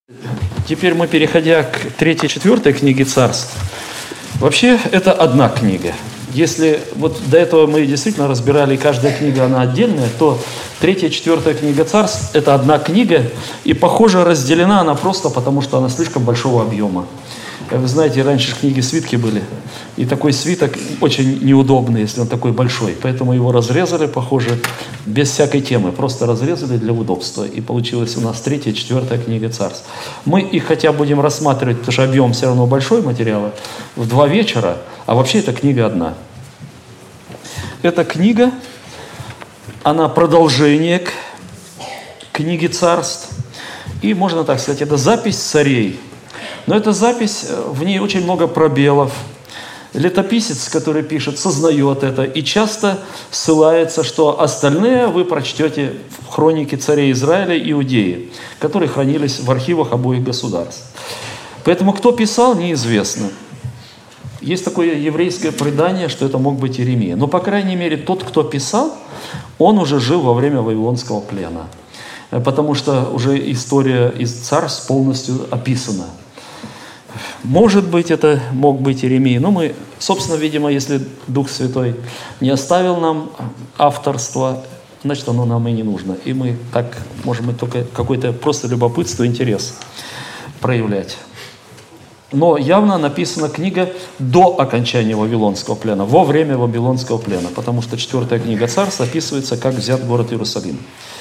Теперь мы, переходя к 3-4 книге Царств, вообще это одна книга. Если вот до этого мы действительно разбирали, каждая книга, она отдельная, то 3-4 книга Царств – это одна книга, и, похоже, разделена она просто потому, что она слишком большого объема. Вы знаете, раньше книги свитки были, и такой свиток очень неудобный, если он такой большой. Поэтому его разрезали, похоже, без всякой темы. Просто разрезали для удобства. И получилась у нас 3-4 книга Царств. Мы их хотя будем рассматривать, потому что объем все равно большой материала, в 2 вечера, а вообще эта книга одна. Эта книга, она продолжение к книге Царств. И, можно так сказать, это запись царей. Но эта запись, в ней очень много пробелов. Летописец, который пишет, сознает это и часто ссылается, что остальные вы прочтете в хронике царей Израиля и Иудеи, которые хранились в архивах обоих государств. Поэтому кто писал, неизвестно. Есть такое еврейское предание, что это мог быть Иеремия. Но, по крайней мере, тот, кто писал, он уже жил во время Вавилонского плена. Потому что уже история из Царств полностью описана. Может быть, это мог быть Иеремия. Но мы, собственно, видимо, если Дух Святой не оставил нам авторство, значит, оно нам и не нужно. И мы так можем только какое-то просто любопытство, интерес проявлять. Но явно написана книга до окончания Вавилонского плена, во время Вавилонского плена, потому что 4 книга Царств описывается, как взят город Иерусалим.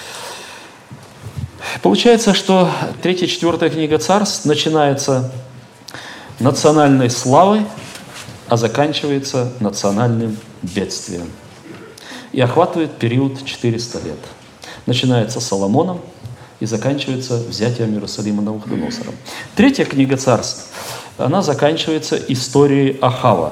Получается, что 3-4 книга Царств начинается национальной славой, а заканчивается национальным бедствием. И охватывает период 400 лет. Начинается с Соломоном и заканчивается взятием Иерусалима Навуходоносором. 3 книга Царств, она заканчивается историей Ахава.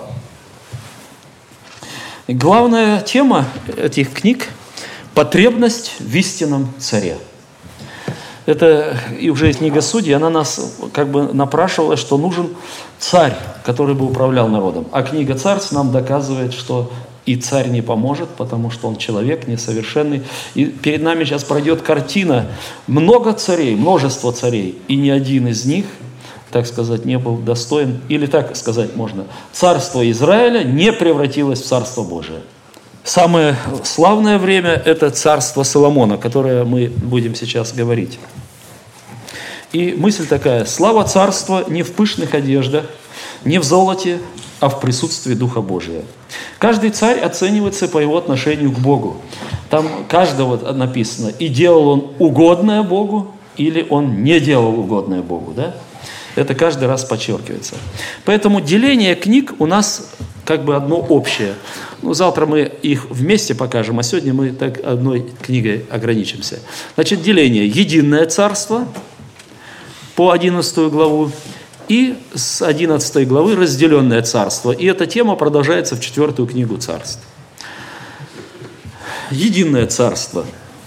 И главная тема этих книг – потребность в истинном царе. Это и уже книга Судей, она нас как бы напрашивала, что нужен царь, который бы управлял народом. А книга Царств нам доказывает, что и царь не поможет, потому что он человек несовершенный. И перед нами сейчас пройдет картина. Много царей, множество царей, и ни один из них, так сказать, не был достоин, или так сказать можно, царство Израиля не превратилось в царство Божие. Самое славное время – это царство Соломона, которое мы будем сейчас говорить. И мысль такая: слава царства не в пышных одеждах, не в золоте, а в присутствии Духа Божия. Каждый царь оценивается по его отношению к Богу. Там каждого написано, и делал он угодное Богу, или он не делал угодное Богу. Да? Это каждый раз подчеркивается. Поэтому деление книг у нас как бы одно общее. Ну, завтра мы их вместе покажем, а сегодня мы так одной книгой ограничимся. Значит, деление: единое царство по 11 главу и с 11 главы разделенное царство. И эта тема продолжается в 4 книгу Царств. Единое царство.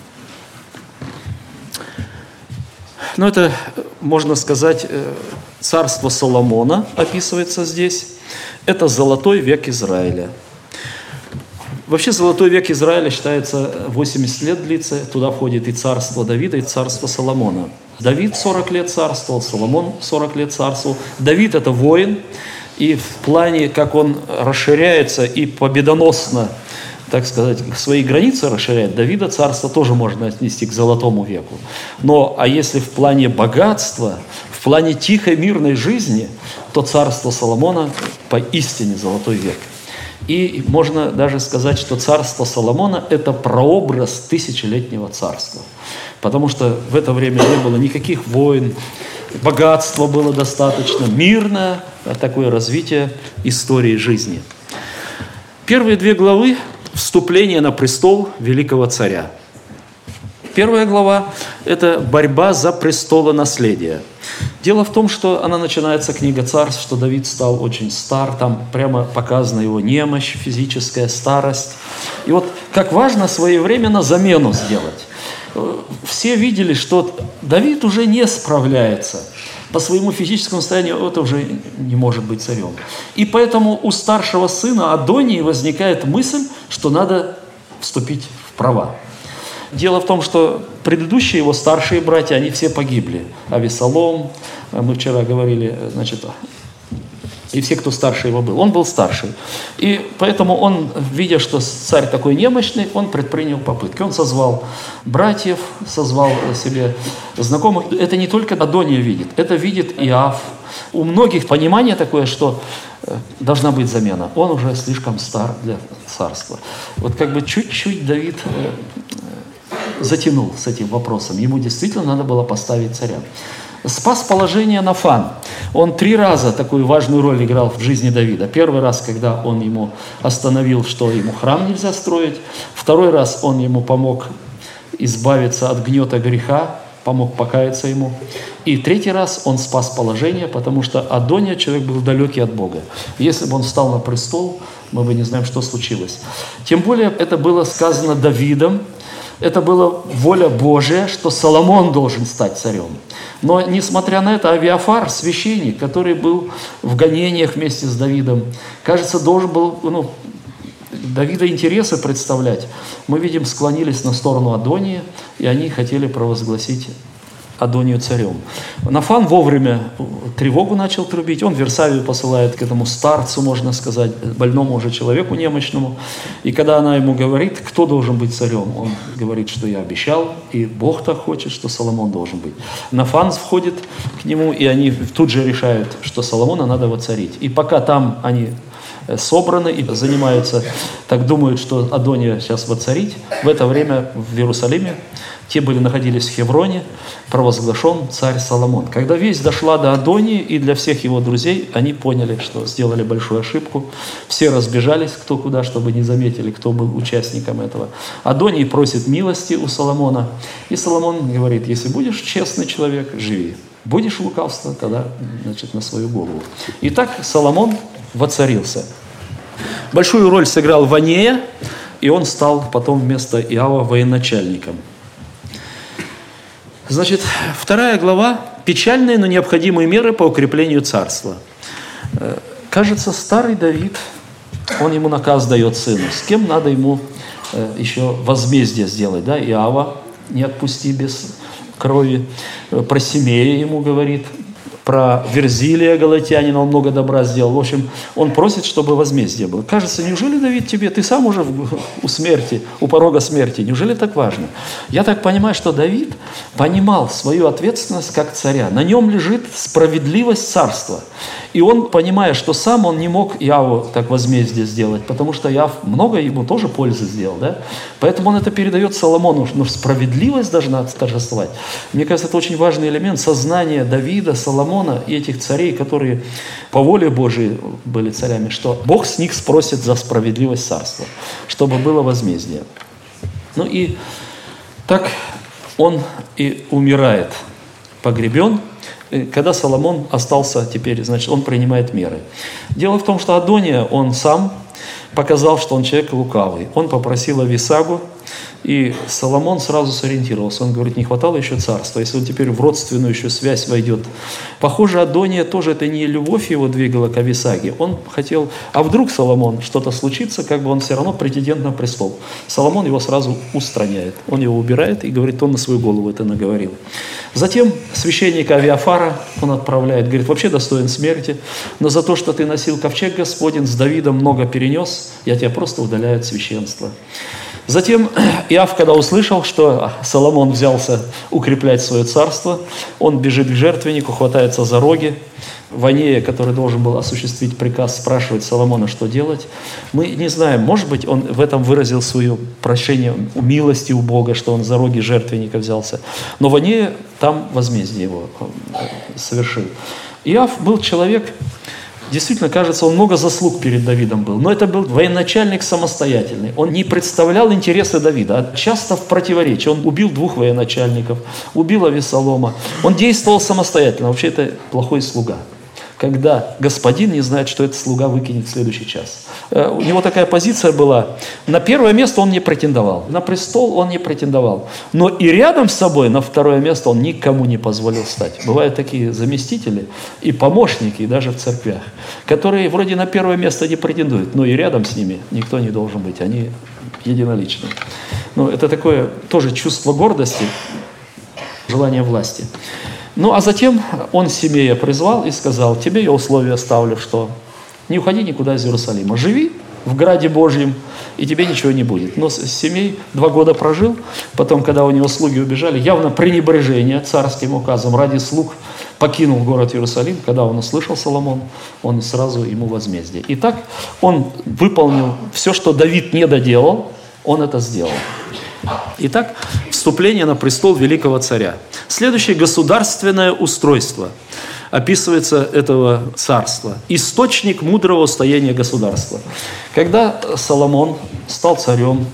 Ну, это, можно сказать, царство Соломона описывается здесь. Это золотой век Израиля. Вообще, золотой век Израиля считается 80 лет длится. Туда входит и царство Давида, и царство Соломона. Давид 40 лет царствовал, Соломон 40 лет царствовал. Давид – это воин, и в плане, как он расширяется и победоносно, так сказать, свои границы расширяет, Давида царство тоже можно отнести к золотому веку. Но, а если в плане богатства, в плане тихой мирной жизни, то царство Соломона поистине золотой век. И можно даже сказать, что царство Соломона – это прообраз тысячелетнего царства. Потому что в это время не было никаких войн, богатства было достаточно, мирное такое развитие истории жизни. Первые 2 главы – вступление на престол великого царя. 1 глава – это борьба за престолонаследие. Дело в том, что она начинается, книга Царств, что Давид стал очень стар, там прямо показана его немощь, физическая старость. И вот как важно своевременно замену сделать. Все видели, что Давид уже не справляется. По своему физическому состоянию это уже не может быть царем. И поэтому у старшего сына Адонии возникает мысль, что надо вступить в права. Дело в том, что предыдущие его старшие братья, они все погибли. Авесолом, мы вчера говорили, значит, и все, кто старше его был. Он был старший. И поэтому он, видя, что царь такой немощный, он предпринял попытки. Он созвал братьев, созвал себе знакомых. Это не только Адония видит, это видит Иав. У многих понимание такое, что должна быть замена. Он уже слишком стар для царства. Вот как бы чуть-чуть Давид затянул с этим вопросом. Ему действительно надо было поставить царя. Спас положение Нафан. Он 3 раза такую важную роль играл в жизни Давида. Первый раз, когда он ему остановил, что ему храм нельзя строить. Второй раз он ему помог избавиться от гнета греха, помог покаяться ему. И 3-й раз он спас положение, потому что Адония человек был далекий от Бога. Если бы он встал на престол, мы бы не знаем, что случилось. Тем более это было сказано Давидом. Это была воля Божия, что Соломон должен стать царем. Но, несмотря на это, Авиафар, священник, который был в гонениях вместе с Давидом, кажется, должен был Давида интересы представлять. Мы видим, склонились на сторону Адонии, и они хотели провозгласить Адонию царем. Нафан вовремя тревогу начал трубить. Он Версавию посылает к этому старцу, можно сказать, больному уже человеку немощному. И когда она ему говорит, кто должен быть царем, он говорит, что я обещал, и Бог так хочет, что Соломон должен быть. Нафан входит к нему, и они тут же решают, что Соломона надо воцарить. И пока там они собраны и занимаются, так думают, что Адония сейчас воцарить, в это время в Иерусалиме, находились в Хевроне, провозглашен царь Соломон. Когда весть дошла до Адонии и для всех его друзей, они поняли, что сделали большую ошибку. Все разбежались кто куда, чтобы не заметили, кто был участником этого. Адоний просит милости у Соломона, и Соломон говорит, если будешь честный человек, живи. Будешь лукавство, тогда, на свою голову. Итак, Соломон воцарился. Большую роль сыграл Ванея, и он стал потом вместо Иава военачальником. Значит, 2 глава – печальные, но необходимые меры по укреплению царства. Кажется, старый Давид, он ему наказ дает сыну, с кем надо ему еще возмездие сделать, да, Иава не отпусти без крови, про Симея ему говорит, про Верзилия галатянина он много добра сделал. В общем, он просит, чтобы возмездие было. Кажется, неужели, Давид, тебе, ты сам уже у смерти, у порога смерти, неужели так важно? Я так понимаю, что Давид понимал свою ответственность как царя. На нем лежит справедливость царства. И он, понимая, что сам он не мог Иаву так возмездие сделать, потому что Иав много ему тоже пользы сделал, да? Поэтому он это передает Соломону, но справедливость должна торжествовать. Мне кажется, это очень важный элемент сознания Давида, Соломона и этих царей, которые по воле Божией были царями, что Бог с них спросит за справедливость царства, чтобы было возмездие. Ну и так он и умирает, погребен. Когда Соломон остался теперь, значит, он принимает меры. Дело в том, что Адония, он сам показал, что он человек лукавый. Он попросил Ависагу, и Соломон сразу сориентировался. Он говорит, не хватало еще царства, если он теперь в родственную еще связь войдет. Похоже, Адония тоже, это не любовь его двигала к Ависаге. Он хотел, а вдруг Соломон, что-то случится, как бы он все равно претендент на престол. Соломон его сразу устраняет. Он его убирает и говорит, он на свою голову это наговорил. Затем священника Авиафара он отправляет, говорит, вообще достоин смерти, но за то, что ты носил ковчег Господень, с Давидом много перенес, я тебя просто удаляю от священства. Затем Иав, когда услышал, что Соломон взялся укреплять свое царство, он бежит к жертвеннику, хватается за роги. Ванея, который должен был осуществить приказ, спрашивает Соломона, что делать. Мы не знаем, может быть, он в этом выразил свое прошение милости у Бога, что он за роги жертвенника взялся. Но Ванея там возмездие его совершил. Иав был человек, действительно, кажется, он много заслуг перед Давидом был. Но это был военачальник самостоятельный. Он не представлял интересы Давида, а часто в противоречии. Он убил 2 военачальников, убил Авесолома. Он действовал самостоятельно. Вообще, это плохой слуга. когда господин не знает, что этот слуга выкинет в следующий час. У него такая позиция была. На первое место он не претендовал, на престол он не претендовал. Но и рядом с собой на второе место он никому не позволил стать. Бывают такие заместители и помощники, и даже в церквях, которые вроде на первое место не претендуют, но и рядом с ними никто не должен быть, они единоличны. Ну, это такое тоже чувство гордости, желание власти. Ну, а затем он Симея призвал и сказал: тебе я условия ставлю, что не уходи никуда из Иерусалима, живи в граде Божьем, и тебе ничего не будет. Но Симей 2 года прожил, потом, когда у него слуги убежали, явно пренебрежение царским указом ради слуг покинул город Иерусалим. Когда он услышал Соломон, он сразу ему возмездие. Итак, он выполнил все, что Давид не доделал, он это сделал. Итак, вступление на престол великого царя. Следующее — государственное устройство. Описывается этого царства. Источник мудрого устояния государства. Когда Соломон стал царем,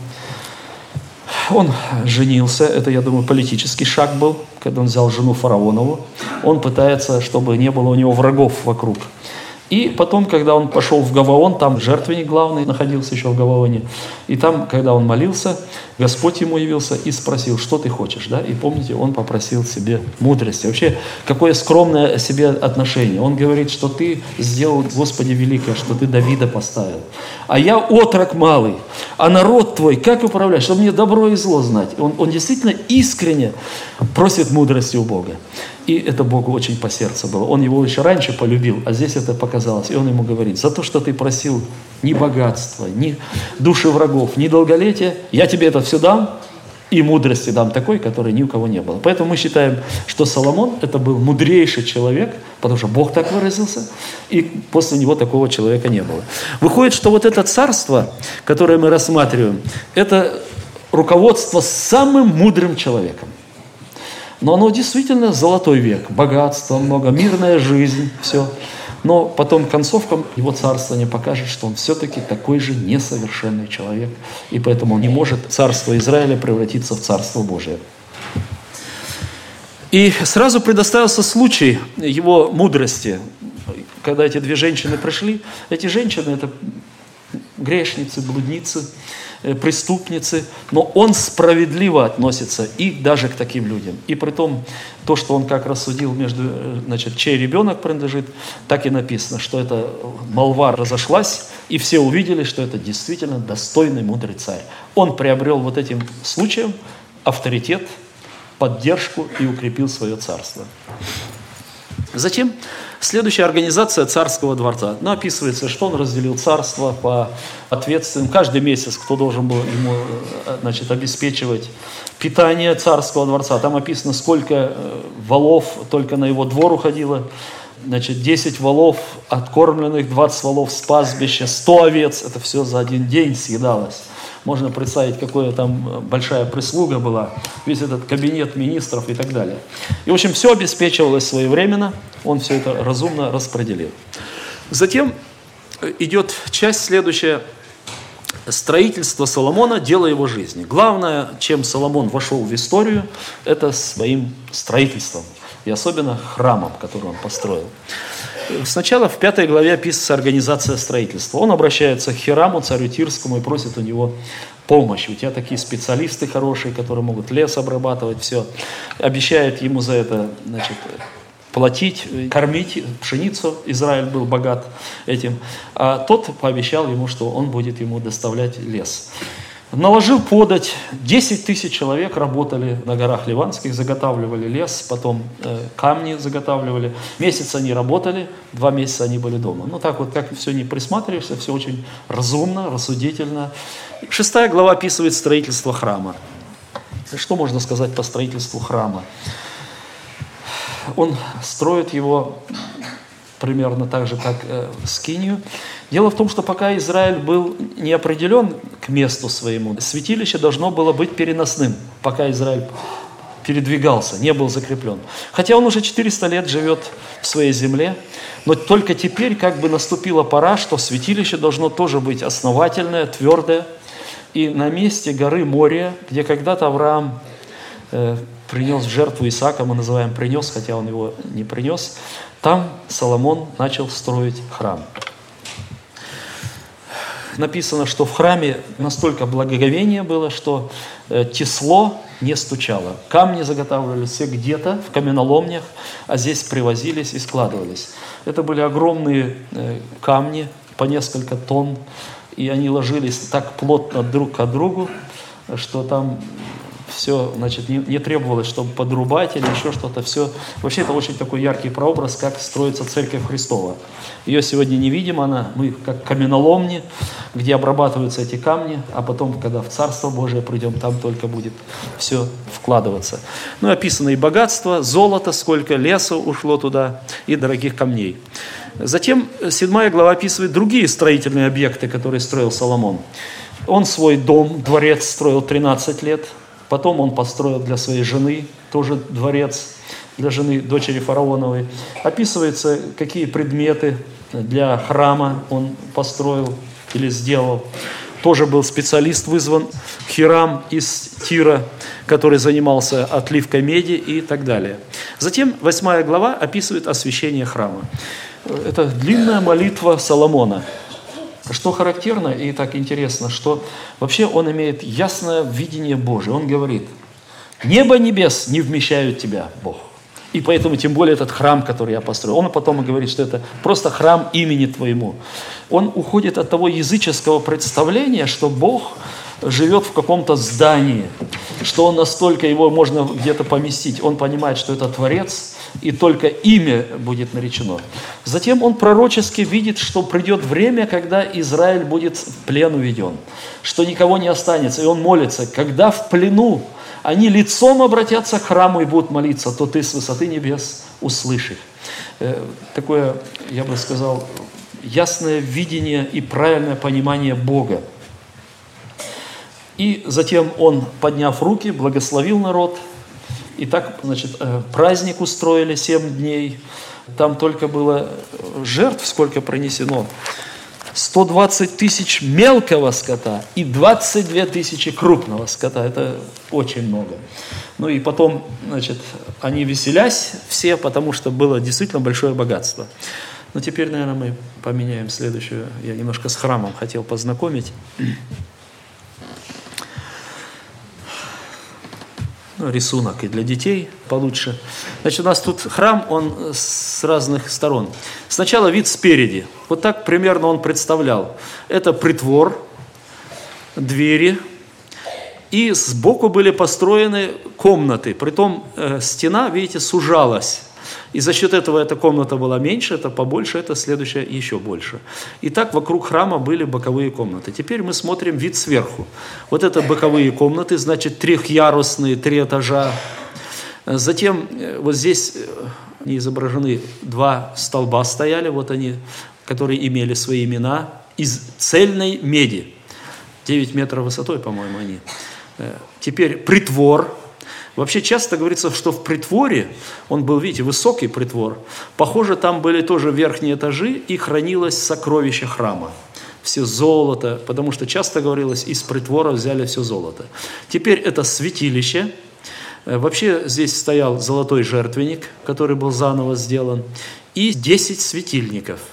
он женился, это, я думаю, политический шаг был, когда он взял жену фараонову. Он пытается, чтобы не было у него врагов вокруг. И потом, когда он пошел в Гаваон, там жертвенник главный находился еще в Гаваоне, и там, когда он молился, Господь ему явился и спросил: что ты хочешь, да? И помните, он попросил себе мудрости. Вообще, какое скромное себе отношение. Он говорит, что ты сделал, Господи, великое, что ты Давида поставил. А я отрок малый, а народ твой как управлять, чтобы мне добро и зло знать. Он действительно искренне просит мудрости у Бога. И это Богу очень по сердцу было. Он его еще раньше полюбил, а здесь это показалось. И он ему говорит: за то, что ты просил ни богатства, ни души врагов, ни долголетия, я тебе это все дам, и мудрости дам такой, которой ни у кого не было. Поэтому мы считаем, что Соломон это был мудрейший человек, потому что Бог так выразился, и после него такого человека не было. Выходит, что вот это царство, которое мы рассматриваем, это руководство самым мудрым человеком. Но оно действительно золотой век, богатство много, мирная жизнь, все. Но потом концовка его царствования покажет, что он все-таки такой же несовершенный человек. И поэтому он не может царство Израиля превратиться в царство Божие. И сразу предоставился случай его мудрости. Когда эти 2 женщины пришли, эти женщины — это грешницы, блудницы, преступницы, но он справедливо относится и даже к таким людям. И при том, то, что он как рассудил между, значит, чей ребенок принадлежит, так и написано, что эта молва разошлась, и все увидели, что это действительно достойный, мудрый царь. Он приобрел вот этим случаем авторитет, поддержку и укрепил свое царство. Затем следующая организация царского дворца. Ну, описывается, что он разделил царство по ответственным. Каждый месяц кто должен был ему, значит, обеспечивать питание царского дворца. Там описано, сколько волов только на его двор уходило. Значит, 10 волов откормленных, 20 волов с пастбища, 100 овец. Это все за один день съедалось. Можно представить, какая там большая прислуга была, весь этот кабинет министров и так далее. И, в общем, все обеспечивалось своевременно, он все это разумно распределил. Затем идет часть следующая. Строительство Соломона – дело его жизни. Главное, чем Соломон вошел в историю, это своим строительством. И особенно храмом, который он построил. Сначала в 5 главе описывается организация строительства. Он обращается к Хираму, царю Тирскому, и просит у него помощи. У тебя такие специалисты хорошие, которые могут лес обрабатывать, все. Обещает ему за это, значит, платить, кормить пшеницу. Израиль был богат этим. А тот пообещал ему, что он будет ему доставлять лес. Наложил подать, 10 тысяч человек работали на горах Ливанских, заготавливали лес, потом камни заготавливали. Месяц они работали, 2 месяца они были дома. Ну так вот, как все не присматриваешься, все очень разумно, рассудительно. 6 глава описывает строительство храма. Что можно сказать по строительству храма? Он строит его примерно так же, как Скинию. Дело в том, что пока Израиль был не определен к месту своему, святилище должно было быть переносным, пока Израиль передвигался, не был закреплен. Хотя он уже 400 лет живет в своей земле, но только теперь как бы наступила пора, что святилище должно тоже быть основательное, твердое. И на месте горы Мория, где когда-то Авраам принес в жертву Исаака, мы называем принес, хотя он его не принес, Там Соломон начал строить храм. Написано, что в храме настолько благоговение было, что тесло не стучало. Камни заготавливались все где-то в каменоломнях, а здесь привозились и складывались. Это были огромные камни по несколько тонн, и они ложились так плотно друг к другу, что там все, значит, не требовалось, чтобы подрубать или еще что-то. Все. Вообще это очень такой яркий прообраз, как строится Церковь Христова. Ее сегодня не видим, мы как каменоломни, где обрабатываются эти камни, а потом, когда в Царство Божие придем, там только будет все вкладываться. Описано и богатство, золото, сколько леса ушло туда, и дорогих камней. Затем 7 глава описывает другие строительные объекты, которые строил Соломон. Он свой дом, дворец строил 13 лет. Потом он построил для своей жены тоже дворец, для жены, дочери фараоновой. Описывается, какие предметы для храма он построил или сделал. Тоже был специалист вызван, Хирам из Тира, который занимался отливкой меди и так далее. Затем 8 глава описывает освящение храма. Это длинная молитва Соломона. Что характерно и так интересно, что вообще он имеет ясное видение Божие. Он говорит: «Небо небес не вмещают тебя, Бог». И поэтому тем более этот храм, который я построил. Он потом и говорит, что это просто храм имени Твоему. Он уходит от того языческого представления, что Бог живет в каком-то здании, что он настолько его можно где-то поместить. Он понимает, что это Творец, и только имя будет наречено. Затем он пророчески видит, что придет время, когда Израиль будет в плен уведен, что никого не останется. И он молится: когда в плену они лицом обратятся к храму и будут молиться, то ты с высоты небес услышишь. Такое, я бы сказал, ясное видение и правильное понимание Бога. И затем он, подняв руки, благословил народ. И так, значит, праздник устроили 7 дней. Там только было жертв, сколько пронесено. 120 тысяч мелкого скота и 22 тысячи крупного скота. Это очень много. И потом, значит, они веселясь все, потому что было действительно большое богатство. Теперь, наверное, мы поменяем следующую. Я немножко с храмом хотел познакомить. Рисунок и для детей получше. Значит, у нас тут храм, он с разных сторон. Сначала вид спереди. Вот так примерно он представлял. Это притвор, двери, и сбоку были построены комнаты. Притом стена, видите, сужалась. И за счет этого эта комната была меньше, это побольше, это следующая еще больше. И так вокруг храма были боковые комнаты. Теперь мы смотрим вид сверху. Вот это боковые комнаты, значит, трехъярусные, 3 этажа. Затем вот здесь они изображены, 2 столба стояли, вот они, которые имели свои имена, из цельной меди. 9 метров высотой, по-моему, они. Теперь притвор. Вообще часто говорится, что в притворе, он был, видите, высокий притвор, похоже, там были тоже верхние этажи, и хранилось сокровище храма. Все золото, потому что часто говорилось, из притвора взяли все золото. Теперь это святилище. Вообще здесь стоял золотой жертвенник, который был заново сделан, и 10 светильников,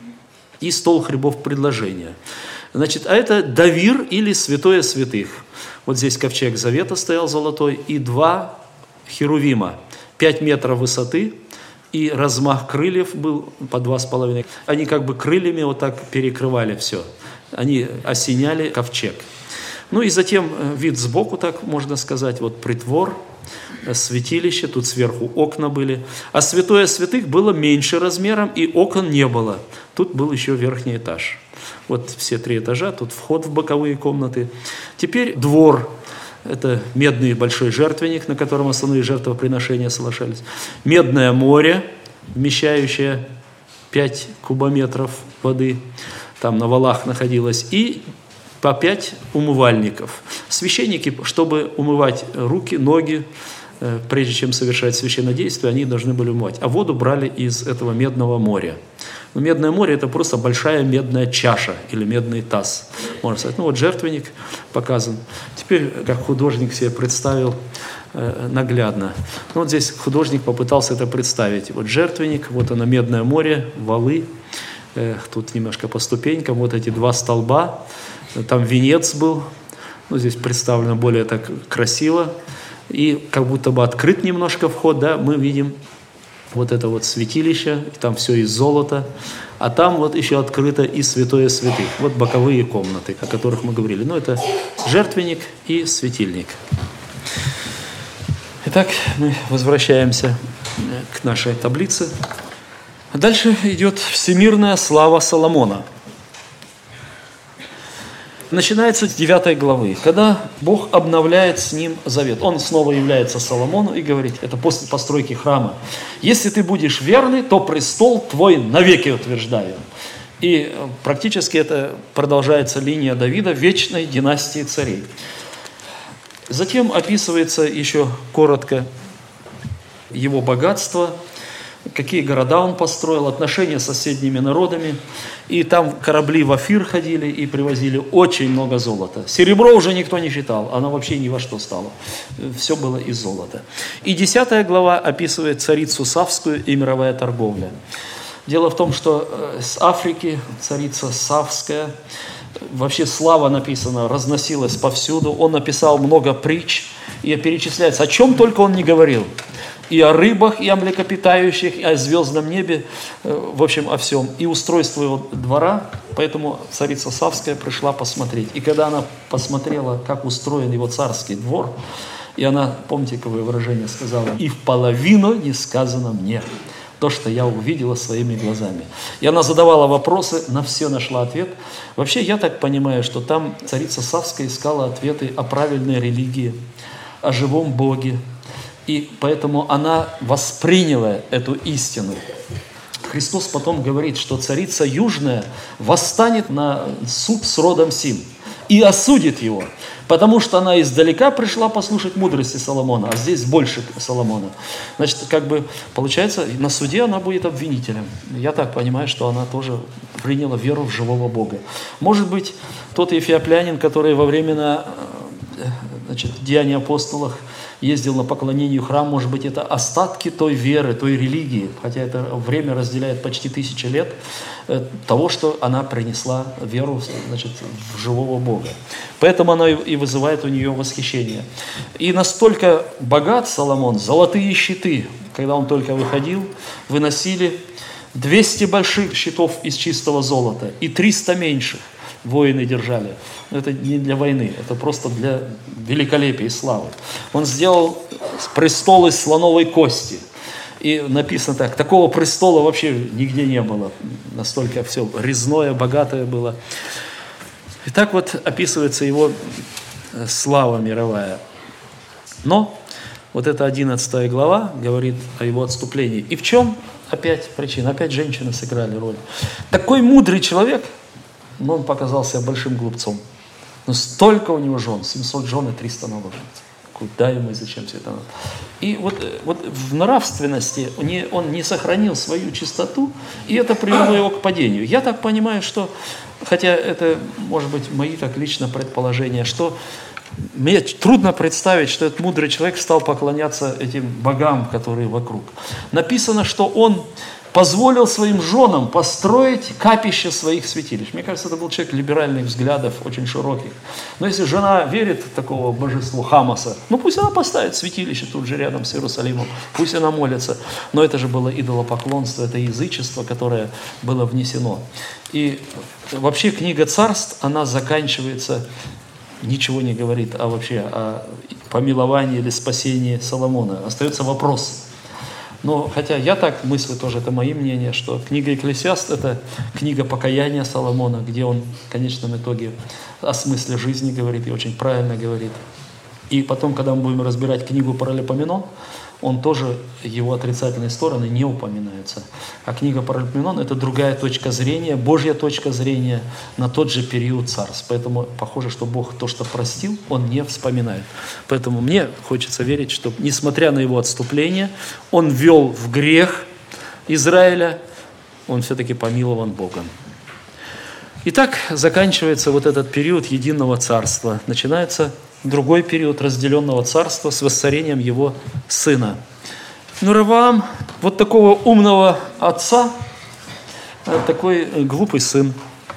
и стол хлебов предложения. Значит, а это давир или святое святых. Вот здесь ковчег завета стоял золотой, и 2 херувима, 5 метров высоты, и размах крыльев был по 2,5. Они как бы крыльями вот так перекрывали все. Они осеняли ковчег. И затем вид сбоку, так можно сказать, вот притвор, святилище, тут сверху окна были. А святое святых было меньше размером, и окон не было. Тут был еще верхний этаж. Вот все 3 этажа, тут вход в боковые комнаты. Теперь двор. Это медный большой жертвенник, на котором основные жертвоприношения совершались. Медное море, вмещающее 5 кубометров воды. Там на валах находилось. И по 5 умывальников. Священники, чтобы умывать руки, ноги, прежде чем совершать священнодействие, они должны были умывать. А воду брали из этого медного моря. Медное море – это просто большая медная чаша или медный таз, можно сказать. Вот жертвенник показан. Теперь, как художник себе представил, наглядно. Ну, вот здесь художник попытался это представить. Вот жертвенник, вот оно Медное море, валы, тут немножко по ступенькам, вот эти два столба, там венец был, ну, здесь представлено более так красиво, и как будто бы открыт немножко вход, да, мы видим вот это вот святилище, там все из золота, а там вот еще открыто и святое святых, вот боковые комнаты, о которых мы говорили. Ну, это жертвенник и светильник. Итак, мы возвращаемся к нашей таблице. Дальше идет всемирная слава Соломона. Начинается с 9 главы, когда Бог обновляет с ним завет. Он снова является Соломону и говорит, это после постройки храма: «Если ты будешь верный, то престол твой навеки утверждаю». И практически это продолжается линия Давида вечной династии царей. Затем описывается еще коротко его богатство, какие города он построил, отношения с соседними народами. И там корабли в Офир ходили и привозили очень много золота. Серебро уже никто не считал, оно вообще ни во что стало. Все было из золота. И 10 глава описывает царицу Савскую и мировая торговля. Дело в том, что с Африки царица Савская, вообще слава написана, разносилась повсюду. Он написал много притч, и перечисляется, о чем только он не говорил. И о рыбах, и о млекопитающих, и о звездном небе, в общем, о всем. И устройство его двора, поэтому царица Савская пришла посмотреть. И когда она посмотрела, как устроен его царский двор, и она, помните, какое выражение сказала, «И в половину не сказано мне то, что я увидела своими глазами». И она задавала вопросы, на все нашла ответ. Вообще, я так понимаю, что там царица Савская искала ответы о правильной религии, о живом Боге. И поэтому она восприняла эту истину. Христос потом говорит, что царица Южная восстанет на суд с родом сим и осудит его, потому что она издалека пришла послушать мудрости Соломона, а здесь больше Соломона. Значит, как бы получается, на суде она будет обвинителем. Я так понимаю, что она тоже приняла веру в живого Бога. Может быть, тот эфиоплянин, который во времена Деяний апостолов ездил на поклонение в храм, может быть, это остатки той веры, той религии, хотя это время разделяет почти 1000 лет, того, что она принесла веру, значит, в живого Бога. Поэтому она и вызывает у нее восхищение. И настолько богат Соломон, золотые щиты, когда он только выходил, выносили 200 больших щитов из чистого золота и 300 меньших. Воины держали. Но это не для войны, это просто для великолепия и славы. Он сделал престол из слоновой кости. И написано так, такого престола вообще нигде не было. Настолько все резное, богатое было. И так вот описывается его слава мировая. Но вот эта 11 глава говорит о его отступлении. И в чем опять причина? Опять женщины сыграли роль. Такой мудрый человек, но он показался большим глупцом. Но столько у него жен, 700 жен и 300 наложниц. Куда ему и зачем все это надо? И вот в нравственности он не сохранил свою чистоту, и это привело его к падению. Я так понимаю, что, хотя это, может быть, мои так лично предположения, что мне трудно представить, что этот мудрый человек стал поклоняться этим богам, которые вокруг. Написано, что он позволил своим женам построить капище своих святилищ. Мне кажется, это был человек либеральных взглядов, очень широких. Но если жена верит в такого божеству Хамаса, ну пусть она поставит святилище тут же рядом с Иерусалимом, пусть она молится. Но это же было идолопоклонство, это язычество, которое было внесено. И вообще книга Царств, она заканчивается, ничего не говорит вообще о помиловании или спасении Соломона. Остается вопрос. Но хотя я так мыслю, тоже это мое мнение, что книга Экклесиаст – это книга покаяния Соломона, где он в конечном итоге о смысле жизни говорит и очень правильно говорит. И потом, когда мы будем разбирать книгу Паралипоменон, он тоже, его отрицательные стороны не упоминаются. А книга Паралипоменон – это другая точка зрения, Божья точка зрения на тот же период царств. Поэтому похоже, что Бог то, что простил, Он не вспоминает. Поэтому мне хочется верить, что, несмотря на его отступление, он ввел в грех Израиля, он все-таки помилован Богом. Итак, заканчивается вот этот период единого царства. Начинается другой период разделенного царства с воцарением его сына. Но Ровоам, вот такого умного отца, такой глупый сын.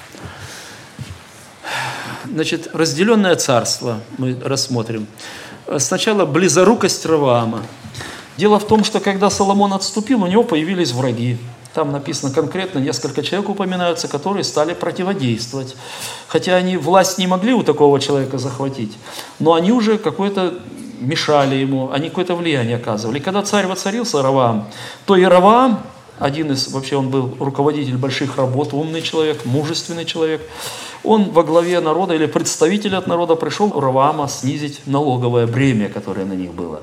Значит, разделенное царство мы рассмотрим. Сначала близорукость Ровоама. Дело в том, что когда Соломон отступил, у него появились враги. Там написано конкретно, несколько человек упоминаются, которые стали противодействовать. Хотя они власть не могли у такого человека захватить, но они уже какое-то мешали ему, они какое-то влияние оказывали. И когда царь воцарился, Ровоам, то и Ровоам, вообще он был руководитель больших работ, умный человек, мужественный человек, он во главе народа или представитель от народа пришел у Ровоама снизить налоговое бремя, которое на них было.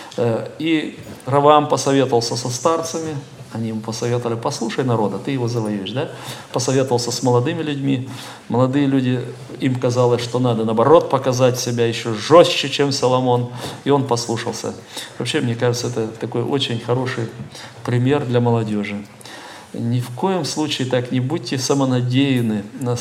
И Ровоам посоветовался со старцами, они ему посоветовали: послушай народа, ты его завоюешь, да? Посоветовался с молодыми людьми. Молодые люди, им казалось, что надо, наоборот, показать себя еще жестче, чем Соломон. И он послушался. Вообще, мне кажется, это такой очень хороший пример для молодежи. Ни в коем случае так не будьте самонадеянны на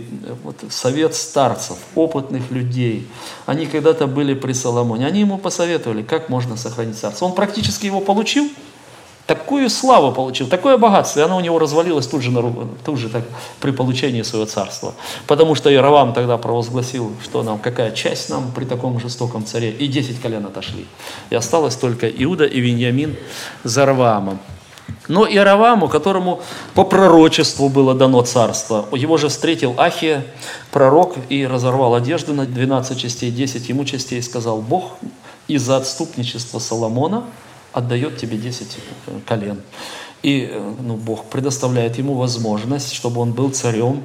совет старцев, опытных людей. Они когда-то были при Соломоне. Они ему посоветовали, как можно сохранить царство. Он практически его получил. Такую славу получил, такое богатство, и оно у него развалилось тут же так, при получении своего царства. Потому что Ровоам тогда провозгласил, что какая часть нам при таком жестоком царе, и 10 колен отошли. И осталось только Иуда и Виньямин за Ровоамом. Но и Ровоаму, которому по пророчеству было дано царство, его же встретил Ахия, пророк, и разорвал одежды на 12 частей, 10 ему частей, и сказал: Бог из-за отступничества Соломона отдает тебе 10 колен. И Бог предоставляет ему возможность, чтобы он был царем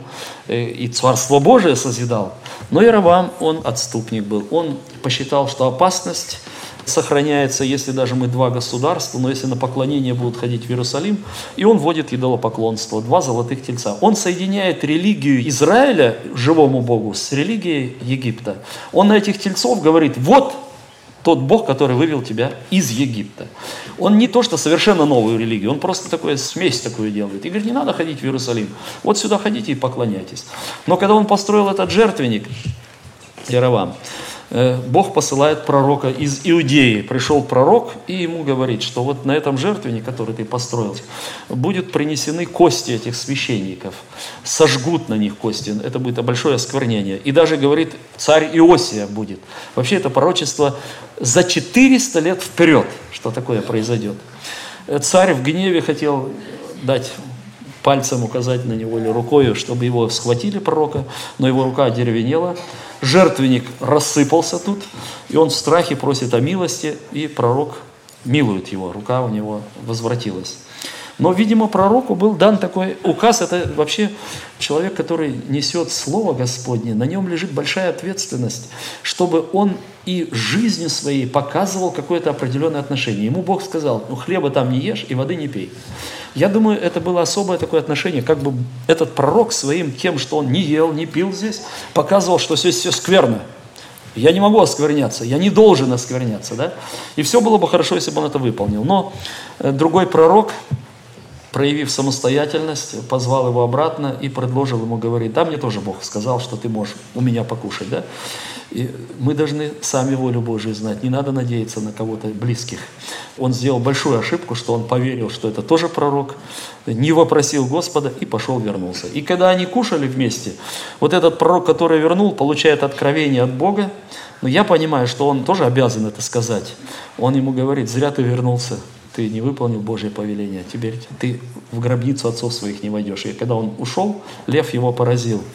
и Царство Божие созидал. Но Ровоам, он отступник был. Он посчитал, что опасность сохраняется, если даже мы два государства, но если на поклонение будут ходить в Иерусалим, и он вводит идолопоклонство, 2 золотых тельца. Он соединяет религию Израиля, живому Богу, с религией Египта. Он на этих тельцов говорит: вот тот Бог, который вывел тебя из Египта. Он не то, что совершенно новую религию, он просто смесь такую делает. И говорит: не надо ходить в Иерусалим, вот сюда ходите и поклоняйтесь. Но когда он построил этот жертвенник, Ровоам, Бог посылает пророка из Иудеи. Пришел пророк и ему говорит, что вот на этом жертвеннике, который ты построил, будут принесены кости этих священников. Сожгут на них кости. Это будет большое осквернение. И даже говорит, царь Иосия будет. Вообще это пророчество за 400 лет вперед, что такое произойдет. Царь в гневе хотел дать пальцем указать на него или рукой, чтобы его схватили, пророка, но его рука одеревенела. Жертвенник рассыпался тут, и он в страхе просит о милости, и пророк милует его, рука у него возвратилась. Но, видимо, пророку был дан такой указ, это вообще человек, который несет Слово Господне, на нем лежит большая ответственность, чтобы он и жизнью своей показывал какое-то определенное отношение. Ему Бог сказал: хлеба там не ешь и воды не пей. Я думаю, это было особое такое отношение, как бы этот пророк своим тем, что он не ел, не пил здесь, показывал, что здесь все скверно. Я не могу оскверняться, я не должен оскверняться, да? И все было бы хорошо, если бы он это выполнил. Но другой пророк, проявив самостоятельность, позвал его обратно и предложил ему, говорит: да, мне тоже Бог сказал, что ты можешь у меня покушать, да? И мы должны сами волю Божию знать, не надо надеяться на кого-то близких. Он сделал большую ошибку, что он поверил, что это тоже пророк, не вопросил Господа и пошел, вернулся. И когда они кушали вместе, вот этот пророк, который вернул, получает откровение от Бога, но я понимаю, что он тоже обязан это сказать. Он ему говорит: зря ты вернулся. Ты не выполнил Божье повеление, теперь ты в гробницу отцов своих не войдешь. И когда он ушел, лев его поразил.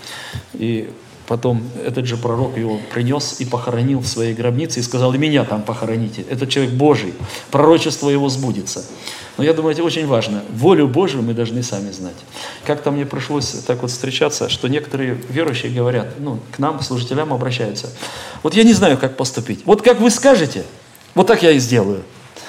И потом этот же пророк его принес и похоронил в своей гробнице и сказал: и меня там похороните. Этот человек Божий, пророчество его сбудется. Но я думаю, это очень важно. Волю Божию мы должны сами знать. Как-то мне пришлось так вот встречаться, что некоторые верующие говорят, к нам, служителям, обращаются: вот я не знаю, как поступить. Вот как вы скажете, вот так я и сделаю.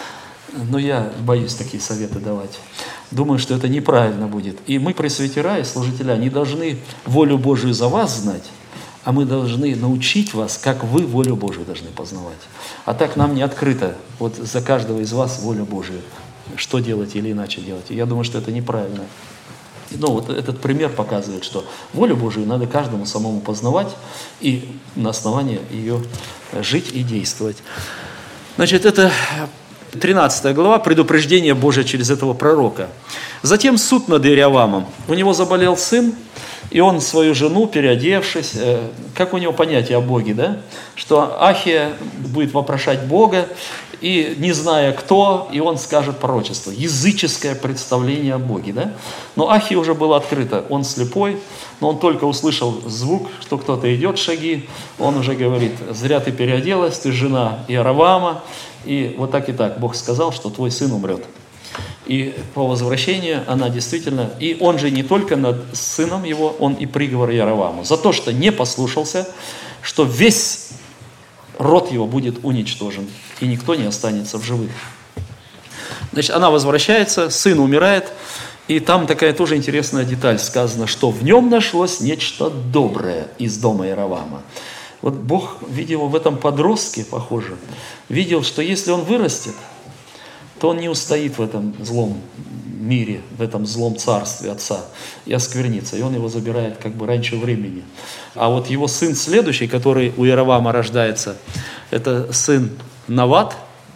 Но я боюсь такие советы давать. Думаю, что это неправильно будет. И мы, пресвитера и служителя, не должны волю Божию за вас знать, а мы должны научить вас, как вы волю Божию должны познавать. А так нам не открыто вот за каждого из вас воля Божия, что делать или иначе делать. И я думаю, что это неправильно. Ну, вот этот пример показывает, что волю Божию надо каждому самому познавать и на основании ее жить и действовать. Значит, это 13 глава, предупреждение Божие через этого пророка. Затем суд над Иеровамом. У него заболел сын, и он свою жену, переодевшись, как у него понятие о Боге, да? Что Ахия будет вопрошать Бога, и не зная кто, и он скажет пророчество. Языческое представление о Боге, да? Но Ахии уже было открыто. Он слепой, но он только услышал звук, что кто-то идет, шаги. Он уже говорит: зря ты переоделась, ты жена Иеровама. И вот так и так Бог сказал, что твой сын умрет. И по возвращению она действительно... И он же не только над сыном его, он и приговор Иероваму. За то, что не послушался, что весь род его будет уничтожен, и никто не останется в живых. Значит, она возвращается, сын умирает, и там такая тоже интересная деталь сказана, что в нем нашлось нечто доброе из дома Иеровама. Вот Бог, видел в этом подростке, похоже, видел, что если он вырастет, то он не устоит в этом злом мире, в этом злом царстве отца, и осквернится, и он его забирает как бы раньше времени. А вот его сын следующий, который у Иеровама рождается, это сын Нават,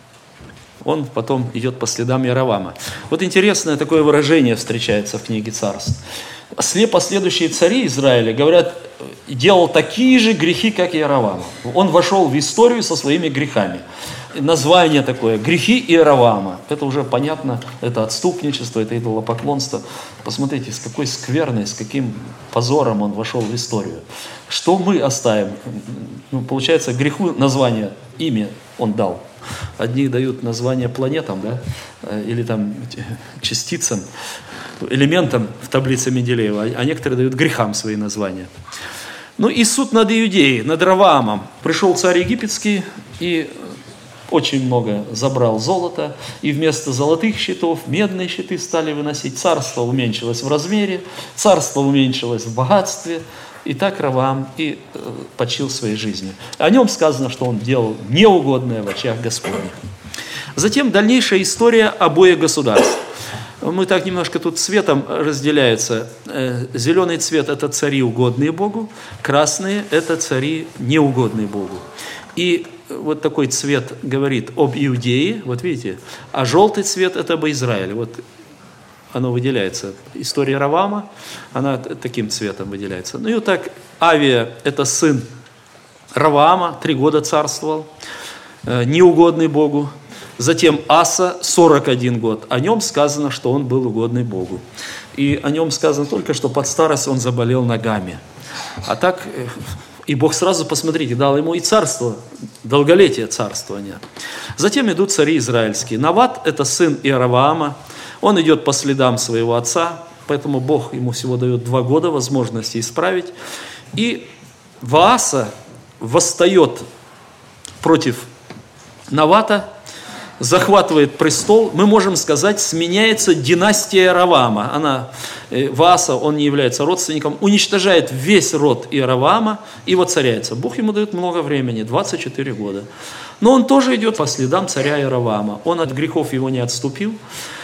он потом идет по следам Иеровама. Вот интересное такое выражение встречается в книге Царств. Последующие цари Израиля, говорят, делал такие же грехи, как Иеровам. Он вошел в историю со своими грехами. Название такое: грехи Иеровама. Это уже понятно, это отступничество, это идолопоклонство. Посмотрите, с какой скверной, с каким позором он вошел в историю. Что мы оставим? Ну, получается, греху название, имя он дал. Одни дают название планетам, да, или там частицам, элементам в таблице Менделеева, а некоторые дают грехам свои названия. Ну и суд над Иудеей, над Раваамом. Пришел царь египетский и очень много забрал золота, и вместо золотых щитов медные щиты стали выносить. Царство уменьшилось в размере, царство уменьшилось в богатстве. И так Раваам и почил своей жизнью. О нем сказано, что он делал неугодное в очах Господних. Затем дальнейшая история обоих государств. Мы так немножко тут цветом разделяются. Зеленый цвет – это цари, угодные Богу. Красные – это цари, неугодные Богу. И вот такой цвет говорит об Иудее, вот видите, а желтый цвет – это об Израиле. Вот оно выделяется. История Раваама, она таким цветом выделяется. Ну и вот так, Авия – это сын Раваама, 3 года царствовал, неугодный Богу. Затем Аса, 41 год. О нем сказано, что он был угодный Богу. И о нем сказано только, что под старость он заболел ногами. А так, и Бог сразу, посмотрите, дал ему и царство, долголетие царствования. Затем идут цари израильские. Нават – это сын Иеровоама. Он идет по следам своего отца, поэтому Бог ему всего дает 2 года возможности исправить. И Вааса восстает против Навата, захватывает престол. Мы можем сказать, сменяется династия Иеровоама. Вааса, он не является родственником, уничтожает весь род Иеровоама и воцаряется. Бог ему дает много времени, 24 года. Но он тоже идет по следам царя Иеровоама. Он от грехов его не отступил,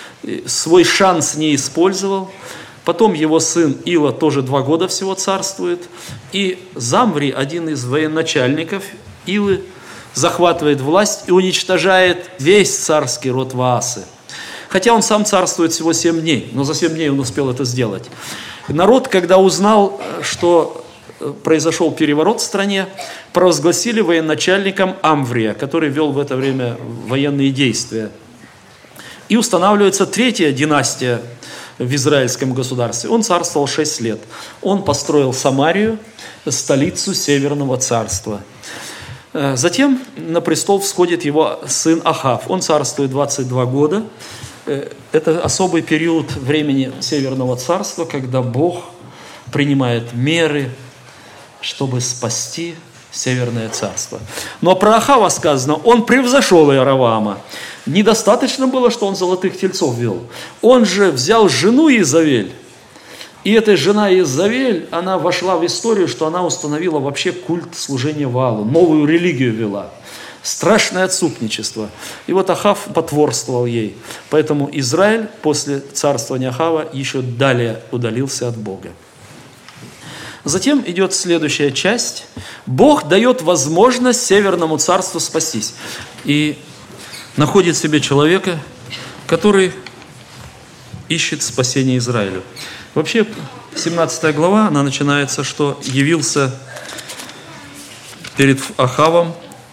свой шанс не использовал. Потом его сын Ила тоже 2 года всего царствует. И Замври, один из военачальников Илы, захватывает власть и уничтожает весь царский род Ваасы. Хотя он сам царствует всего 7 дней, но за 7 дней он успел это сделать. Народ, когда узнал, что произошел переворот в стране, провозгласили военачальником Амврия, который вел в это время военные действия. И устанавливается 3-я династия в израильском государстве. Он царствовал 6 лет. Он построил Самарию, столицу Северного царства. Затем на престол всходит его сын Ахав. Он царствует 22 года. Это особый период времени Северного царства, когда Бог принимает меры, чтобы спасти Северное царство. Но про Ахава сказано, он превзошел Иеровоама. Недостаточно было, что он золотых тельцов вел. Он же взял жену Иезавель. И эта жена Иезавель, она вошла в историю, что она установила вообще культ служения Ваалу, новую религию вела. страшное отступничество. И вот Ахав потворствовал ей. Поэтому Израиль после царствования Ахава еще далее удалился от Бога. Затем идет следующая часть. Бог дает возможность Северному царству спастись. И находит себе человека, который ищет спасение Израилю. Вообще, 17 глава, она начинается, что явился перед Ахавом.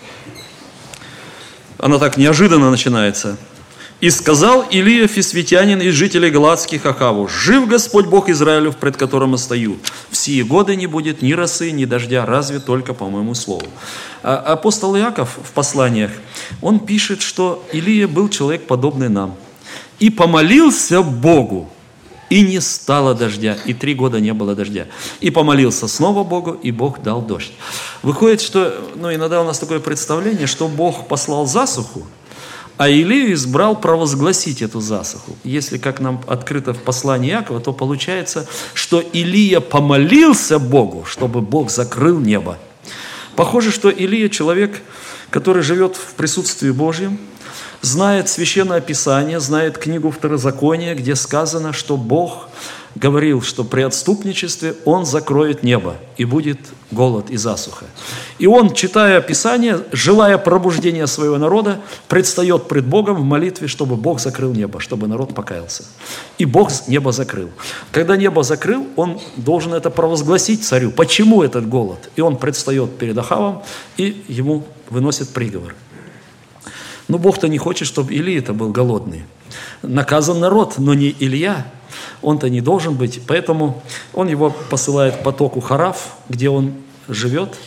Она так неожиданно начинается. «И сказал Илия Фисвитянин из жителей Галаадских Ахаву: жив Господь Бог Израилев, пред которым я стою. В сии годы не будет ни росы, ни дождя, разве только по моему слову». А апостол Иаков в посланиях, он пишет, что Илия был человек, подобный нам. «И помолился Богу, и не стало дождя, и 3 года не было дождя. И помолился снова Богу, и Бог дал дождь». Выходит, что, иногда у нас такое представление, что Бог послал засуху, а Илию избрал провозгласить эту засуху. Если, как нам открыто в послании Иакова, то получается, что Илия помолился Богу, чтобы Бог закрыл небо. Похоже, что Илия человек, который живет в присутствии Божьем, знает Священное Писание, знает книгу Второзакония, где сказано, что Бог говорил, что при отступничестве Он закроет небо, и будет голод и засуха. И он, читая Писание, желая пробуждения своего народа, предстает пред Богом в молитве, чтобы Бог закрыл небо, чтобы народ покаялся. И Бог небо закрыл. Когда небо закрыл, он должен это провозгласить царю. Почему этот голод? И он предстает перед Ахавом, и ему выносят приговор. Но Бог-то не хочет, чтобы Илия-то был голодный. Наказан народ, но не Илья. Он-то не должен быть. Поэтому он его посылает к потоку Хараф, где он живет,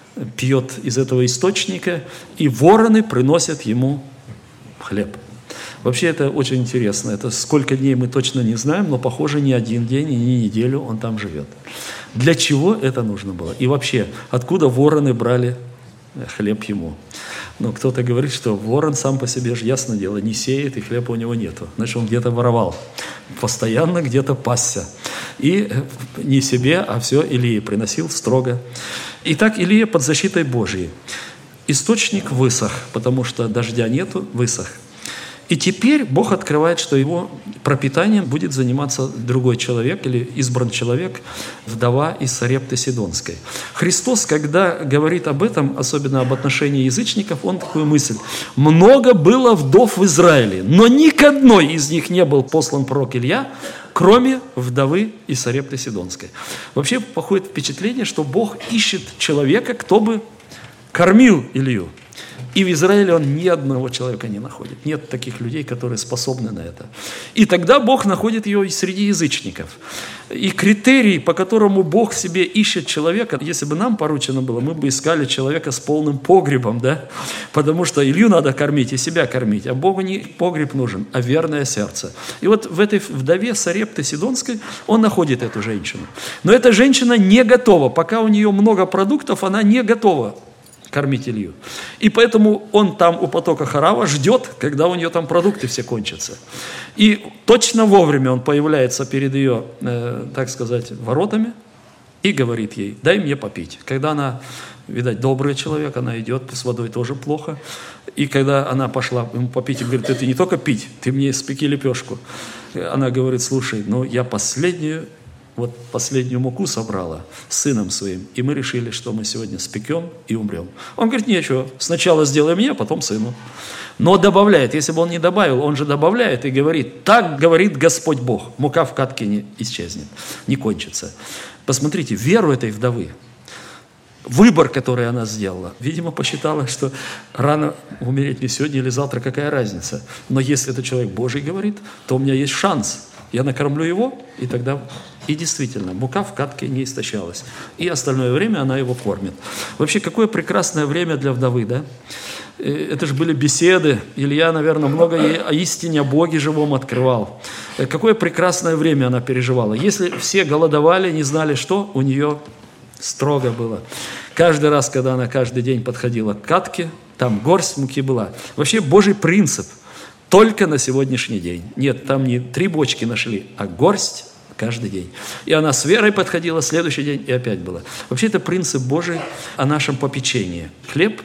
пьет из этого источника, и вороны приносят ему хлеб. Вообще это очень интересно. Это сколько дней мы точно не знаем, но похоже не один день и не неделю он там живет. Для чего это нужно было? И вообще, откуда вороны брали хлеб ему? Кто-то говорит, что ворон сам по себе, же ясно дело, не сеет, и хлеба у него нету. Значит, он где-то воровал, постоянно где-то пасся. И не себе, а все Илии приносил строго. Итак, Илия под защитой Божьей. Источник высох, потому что дождя нету, высох. И теперь Бог открывает, что его пропитанием будет заниматься другой человек или избран человек, вдова из Сарепты Сидонской. Христос, когда говорит об этом, особенно об отношении язычников, он такую мысль: много было вдов в Израиле, но ни к одной из них не был послан пророк Илья, кроме вдовы из Сарепты Сидонской. Вообще походит впечатление, что Бог ищет человека, кто бы кормил Илью. И в Израиле он ни одного человека не находит. Нет таких людей, которые способны на это. И тогда Бог находит ее и среди язычников. И критерий, по которому Бог себе ищет человека, если бы нам поручено было, мы бы искали человека с полным погребом, да? Потому что Илью надо кормить и себя кормить, а Богу не погреб нужен, а верное сердце. И вот в этой вдове Сарепты Сидонской он находит эту женщину. Но эта женщина не готова. Пока у нее много продуктов, она не готова кормить Илью. И поэтому он там у потока Харава ждет, когда у нее там продукты все кончатся. И точно вовремя он появляется перед ее, так сказать, воротами и говорит ей: дай мне попить. Когда она, видать, добрый человек, она идет, с водой тоже плохо. И когда она пошла ему попить, и говорит: это не только пить, ты мне испеки лепешку. Она говорит: слушай, я последнюю муку собрала с сыном своим, и мы решили, что мы сегодня спекем и умрем. Он говорит: ничего, сначала сделай мне, потом сыну. Но добавляет, если бы он не добавил, он же добавляет и говорит: так говорит Господь Бог, мука в катке не исчезнет, не кончится. Посмотрите, веру этой вдовы, выбор, который она сделала, видимо, посчитала, что рано умереть не сегодня или завтра, какая разница. Но если это человек Божий говорит, то у меня есть шанс. Я накормлю его, и тогда... И действительно, мука в катке не истощалась. И остальное время она его кормит. Вообще, какое прекрасное время для вдовы, да? Это же были беседы. Илья, наверное, много ей о истине, о Боге живом открывал. Какое прекрасное время она переживала. Если все голодовали, не знали что, у нее строго было. Каждый раз, когда она каждый день подходила к катке, там горсть муки была. Вообще, Божий принцип только на сегодняшний день. Нет, там не 3 бочки нашли, а горсть каждый день. И она с верой подходила, следующий день и опять была. Вообще это принцип Божий о нашем попечении. Хлеб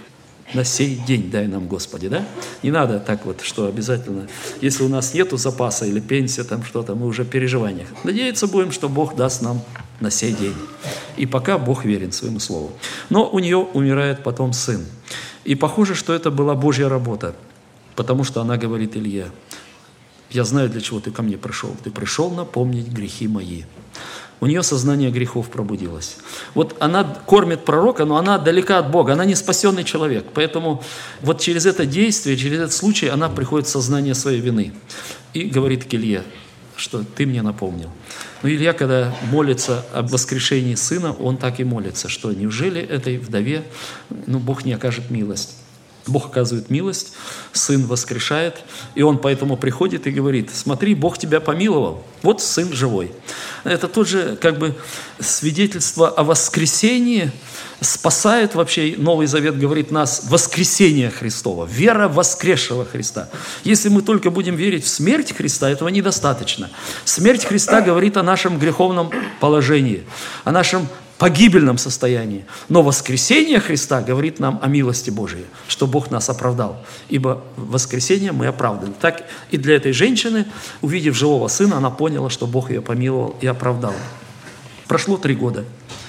На сей день дай нам, Господи, да? Не надо так вот, что обязательно, если у нас нету запаса или пенсия, там что-то, мы уже в переживаниях. Надеяться будем, что Бог даст нам на сей день. И пока Бог верен своему слову. Но у нее умирает потом сын. И похоже, что это была Божья работа, потому что она говорит Илье: я знаю, для чего ты ко мне пришел. Ты пришел напомнить грехи мои. У нее сознание грехов пробудилось. Вот она кормит пророка, но она далека от Бога, она не спасенный человек. Поэтому вот через это действие, через этот случай она приходит в сознание своей вины. И говорит к Илье, что ты мне напомнил. Но Илья, когда молится об воскрешении сына, он так и молится, что неужели этой вдове Бог не окажет милость. Бог оказывает милость, сын воскрешает, и он поэтому приходит и говорит: смотри, Бог тебя помиловал, вот сын живой. Это тоже свидетельство о воскресении, спасает вообще, Новый Завет говорит нас, воскресение Христова, вера воскресшего Христа. Если мы только будем верить в смерть Христа, этого недостаточно. Смерть Христа говорит о нашем греховном положении, о нашем погибельном состоянии. Но воскресение Христа говорит нам о милости Божией, что Бог нас оправдал. Ибо в воскресенье мы оправданы. Так и для этой женщины, увидев живого сына, она поняла, что Бог ее помиловал и оправдал. Прошло 3 года.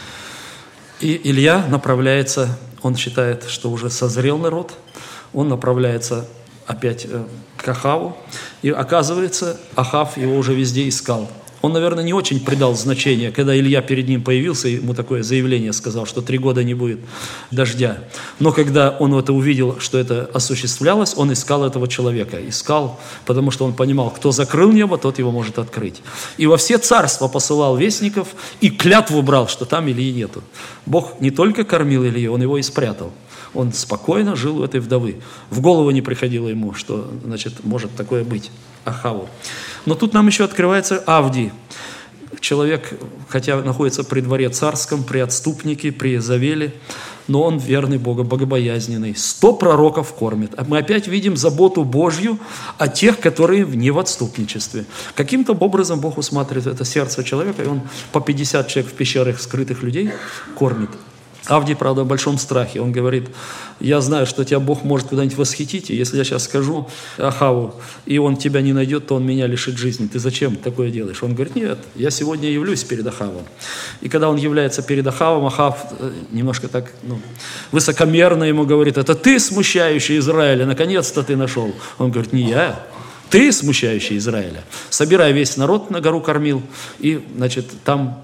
И Илья направляется, он считает, что уже созрел народ, он направляется опять к Ахаву. И оказывается, Ахав его уже везде искал. Он, наверное, не очень придал значения, когда Илья перед ним появился, ему такое заявление сказал, что 3 года не будет дождя. Но когда он это увидел, что это осуществлялось, он искал этого человека. Искал, потому что он понимал, кто закрыл небо, тот его может открыть. И во все царства посылал вестников и клятву брал, что там Ильи нету. Бог не только кормил Илью, он его и спрятал. Он спокойно жил у этой вдовы. В голову не приходило ему, что, может такое быть Ахаву. Но тут нам еще открывается Авдий. Человек, хотя находится при дворе царском, при отступнике, при Завеле, но он верный Богу, богобоязненный. 100 пророков кормит. Мы опять видим заботу Божью о тех, которые не в отступничестве. Каким-то образом Бог усматривает это сердце человека, и он по 50 человек в пещерах скрытых людей кормит. Авдий, правда, в большом страхе. Он говорит: я знаю, что тебя Бог может куда-нибудь восхитить, и если я сейчас скажу Ахаву, и он тебя не найдет, то он меня лишит жизни. Ты зачем такое делаешь? Он говорит: нет, я сегодня явлюсь перед Ахавом. И когда он является перед Ахавом, Ахав немножко так высокомерно ему говорит: это ты, смущающий Израиля, наконец-то ты нашел. Он говорит: не я. Ты, смущающий Израиля. Собирай весь народ на гору кормил, и, там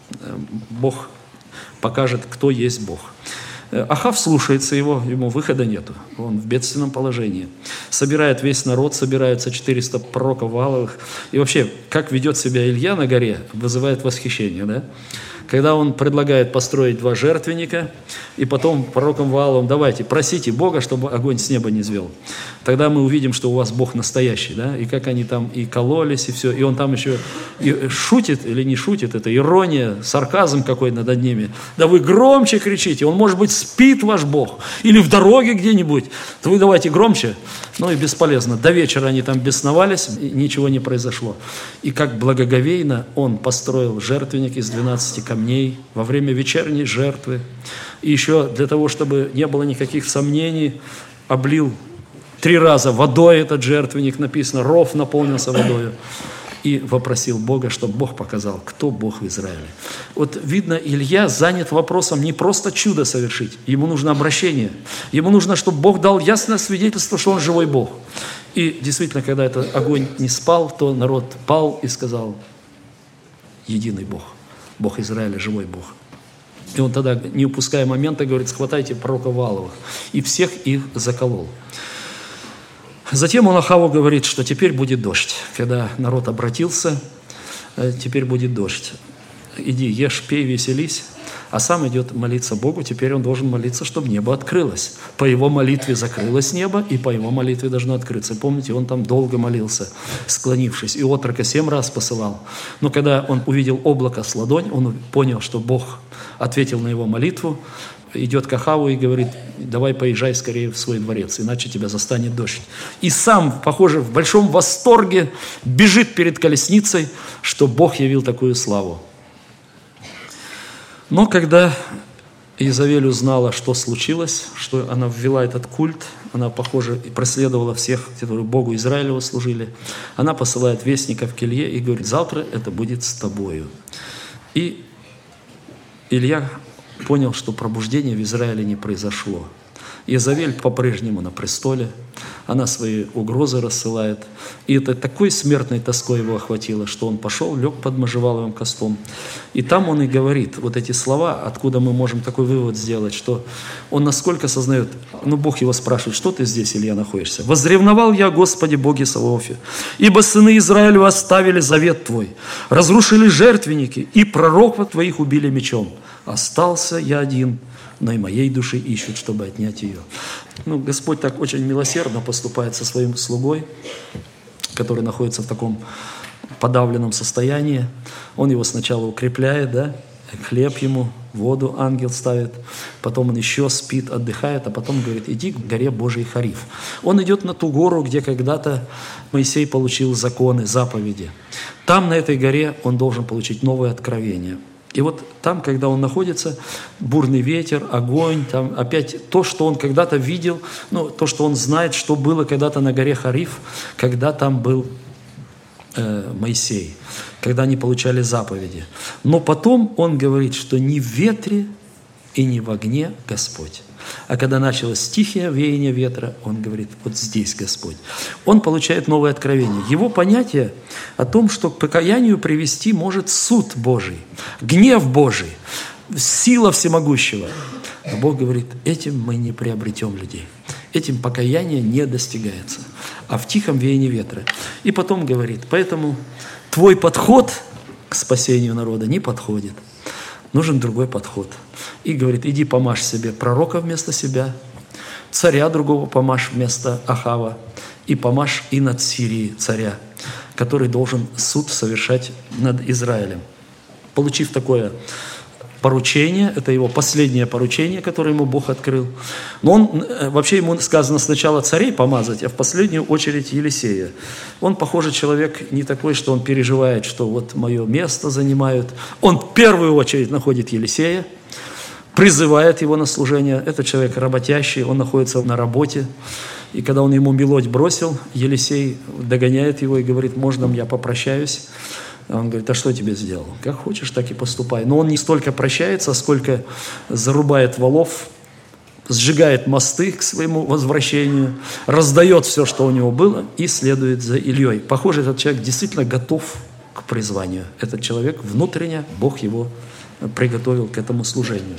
Бог покажет, кто есть Бог. Ахав слушается его, ему выхода нету, он в бедственном положении. Собирает весь народ, собираются 400 пророков Вааловых. И вообще, как ведет себя Илья на горе, вызывает восхищение, да? Когда он предлагает построить 2 жертвенника, и потом пророкам Вааловым: давайте, просите Бога, чтобы огонь с неба не звел. Тогда мы увидим, что у вас Бог настоящий, да, и как они там и кололись, и все. И он там еще и шутит или не шутит, это ирония, сарказм какой-то над ними. Да вы громче кричите, он, может быть, спит ваш Бог, или в дороге где-нибудь, то вы давайте громче. И бесполезно. До вечера они там бесновались, и ничего не произошло. И как благоговейно он построил жертвенник из 12 камней во время вечерней жертвы. И еще для того, чтобы не было никаких сомнений, облил 3 раза водой этот жертвенник, написано, ров наполнился водой. И вопросил Бога, чтобы Бог показал, кто Бог в Израиле. Вот видно, Илья занят вопросом не просто чудо совершить, ему нужно обращение. Ему нужно, чтобы Бог дал ясное свидетельство, что он живой Бог. И действительно, когда этот огонь не спал, то народ пал и сказал: единый Бог, Бог Израиля, живой Бог. И он тогда, не упуская момента, говорит: схватайте пророков Вааловых. И всех их заколол. Затем он Ахаву говорит, что теперь будет дождь. Когда народ обратился, теперь будет дождь. Иди, ешь, пей, веселись. А сам идет молиться Богу. Теперь он должен молиться, чтобы небо открылось. По его молитве закрылось небо, и по его молитве должно открыться. Помните, он там долго молился, склонившись. И отрока 7 раз посылал. Но когда он увидел облако с ладонь, он понял, что Бог ответил на его молитву. Идет к Ахаву и говорит: давай поезжай скорее в свой дворец, иначе тебя застанет дождь. И сам, похоже, в большом восторге бежит перед колесницей, что Бог явил такую славу. Но когда Иезавель узнала, что случилось, что она ввела этот культ, она, похоже, преследовала всех, которые Богу Израилеву служили. Она посылает вестника к Илье и говорит: завтра это будет с тобою. И Илья понял, что пробуждение в Израиле не произошло. Иезавель по-прежнему на престоле, она свои угрозы рассылает. И это такой смертной тоской его охватило, что он пошел, лег под можжеваловым кустом. И там он и говорит вот эти слова, откуда мы можем такой вывод сделать, что он насколько сознает, Бог его спрашивает: что ты здесь, Илья, находишься? «Возревновал я, Господи, Боге Саваофе, ибо сыны Израилю оставили завет Твой, разрушили жертвенники, и пророков Твоих убили мечом. Остался я один, но и моей души ищут, чтобы отнять ее». Господь так очень милосердно поступает со своим слугой, который находится в таком подавленном состоянии. Он его сначала укрепляет, хлеб ему, воду ангел ставит, потом он еще спит, отдыхает, а потом говорит: иди к горе Божией Хариф. Он идет на ту гору, где когда-то Моисей получил законы, заповеди. Там, на этой горе, он должен получить новое откровение. И вот там, когда он находится, бурный ветер, огонь, там опять то, что он когда-то видел, то, что он знает, что было когда-то на горе Хариф, когда там был Моисей, когда они получали заповеди. Но потом он говорит, что не в ветре и не в огне Господь. А когда началось тихое веяние ветра, он говорит: вот здесь Господь. Он получает новое откровение. Его понятие о том, что к покаянию привести может суд Божий, гнев Божий, сила всемогущего. А Бог говорит: этим мы не приобретем людей. Этим покаяние не достигается, а в тихом веянии ветра. И потом говорит: поэтому твой подход к спасению народа не подходит. Нужен другой подход. И говорит: иди помажь себе пророка вместо себя, царя другого помажь вместо Ахава, и помажь и над Сирией царя, который должен суд совершать над Израилем. Получив такое поручение, это его последнее поручение, которое ему Бог открыл. Но вообще ему сказано сначала царей помазать, а в последнюю очередь Елисея. Он, похоже, человек не такой, что он переживает, что вот мое место занимают. Он в первую очередь находит Елисея, призывает его на служение. Этот человек работящий, он находится на работе. И когда он ему мелодь бросил, Елисей догоняет его и говорит: можно я попрощаюсь? Он говорит: а что тебе сделал? Как хочешь, так и поступай. Но он не столько прощается, сколько зарубает валов, сжигает мосты к своему возвращению, раздает все, что у него было, и следует за Ильей. Похоже, этот человек действительно готов к призванию. Этот человек внутренне, Бог его приготовил к этому служению.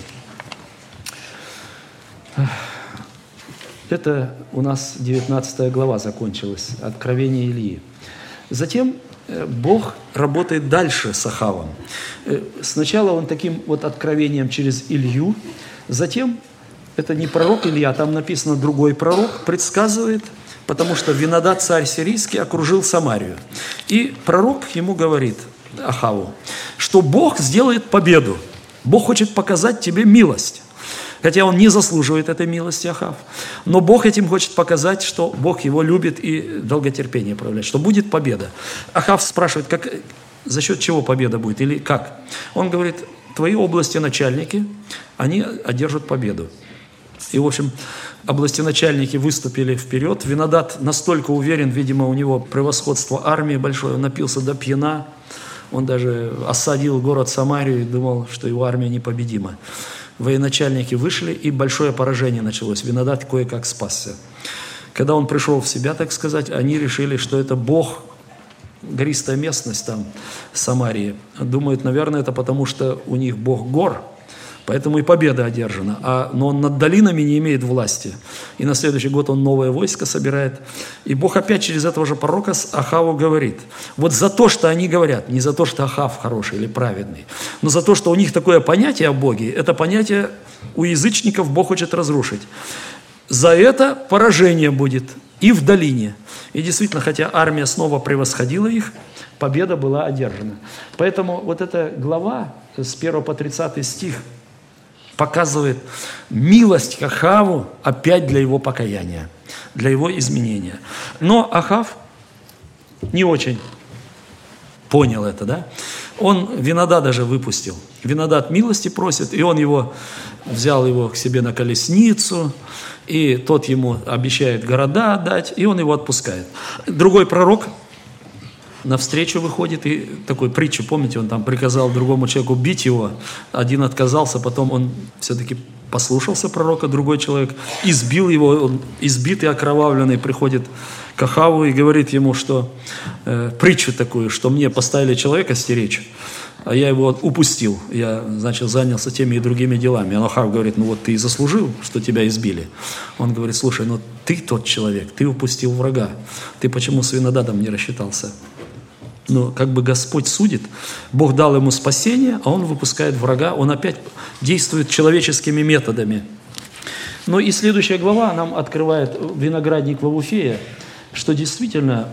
Это у нас 19 глава закончилась, Откровение Илии. Затем Бог работает дальше с Ахавом. Сначала он таким вот откровением через Илью, затем, это не пророк Илья, там написано другой пророк, предсказывает, потому что Винадад, царь сирийский, окружил Самарию. И пророк ему говорит, Ахаву, что Бог сделает победу. Бог хочет показать тебе милость. Хотя он не заслуживает этой милости, Ахав. Но Бог этим хочет показать, что Бог его любит и долготерпение проявляет, что будет победа. Ахав спрашивает, за счет чего победа будет или как? Он говорит, твои области начальники, они одержат победу. И, в общем, областеначальники выступили вперед. Винадад настолько уверен, видимо, у него превосходство армии большое, он напился до пьяна. Он даже осадил город Самарию и думал, что его армия непобедима. Военачальники вышли, и большое поражение началось. Винадад кое-как спасся. Когда он пришел в себя, так сказать, они решили, что это Бог, гористая местность там, Самарии. Думают, наверное, это потому, что у них Бог гор, поэтому и победа одержана. Но он над долинами не имеет власти. И на следующий год он новое войско собирает. И Бог опять через этого же пророка Ахаву говорит, вот за то, что они говорят, не за то, что Ахав хороший или праведный, но за то, что у них такое понятие о Боге, это понятие у язычников Бог хочет разрушить. За это поражение будет и в долине. И действительно, хотя армия снова превосходила их, победа была одержана. Поэтому вот эта глава с 1 по 30 стих показывает милость к Ахаву опять для его покаяния, для его изменения. Но Ахав не очень понял это, да? Он Винодада же выпустил. Винодад милости просит, и он взял его к себе на колесницу, и тот ему обещает города отдать, и он его отпускает. Другой пророк навстречу выходит, и такой притчу, помните, он там приказал другому человеку бить его, один отказался, потом он все-таки послушался пророка, другой человек избил его, он избитый, окровавленный, приходит к Ахаву и говорит ему, что притчу такую, что мне поставили человека стеречь, а я его упустил, я, значит, занялся теми и другими делами. А Ахав говорит, ну вот ты и заслужил, что тебя избили. Он говорит, слушай, ну ты тот человек, ты упустил врага, ты почему с Винодадом не рассчитался? Ну, как бы Господь судит, Бог дал ему спасение, а он выпускает врага, он опять действует человеческими методами. Ну и следующая глава нам открывает виноградник Вавуфея, что действительно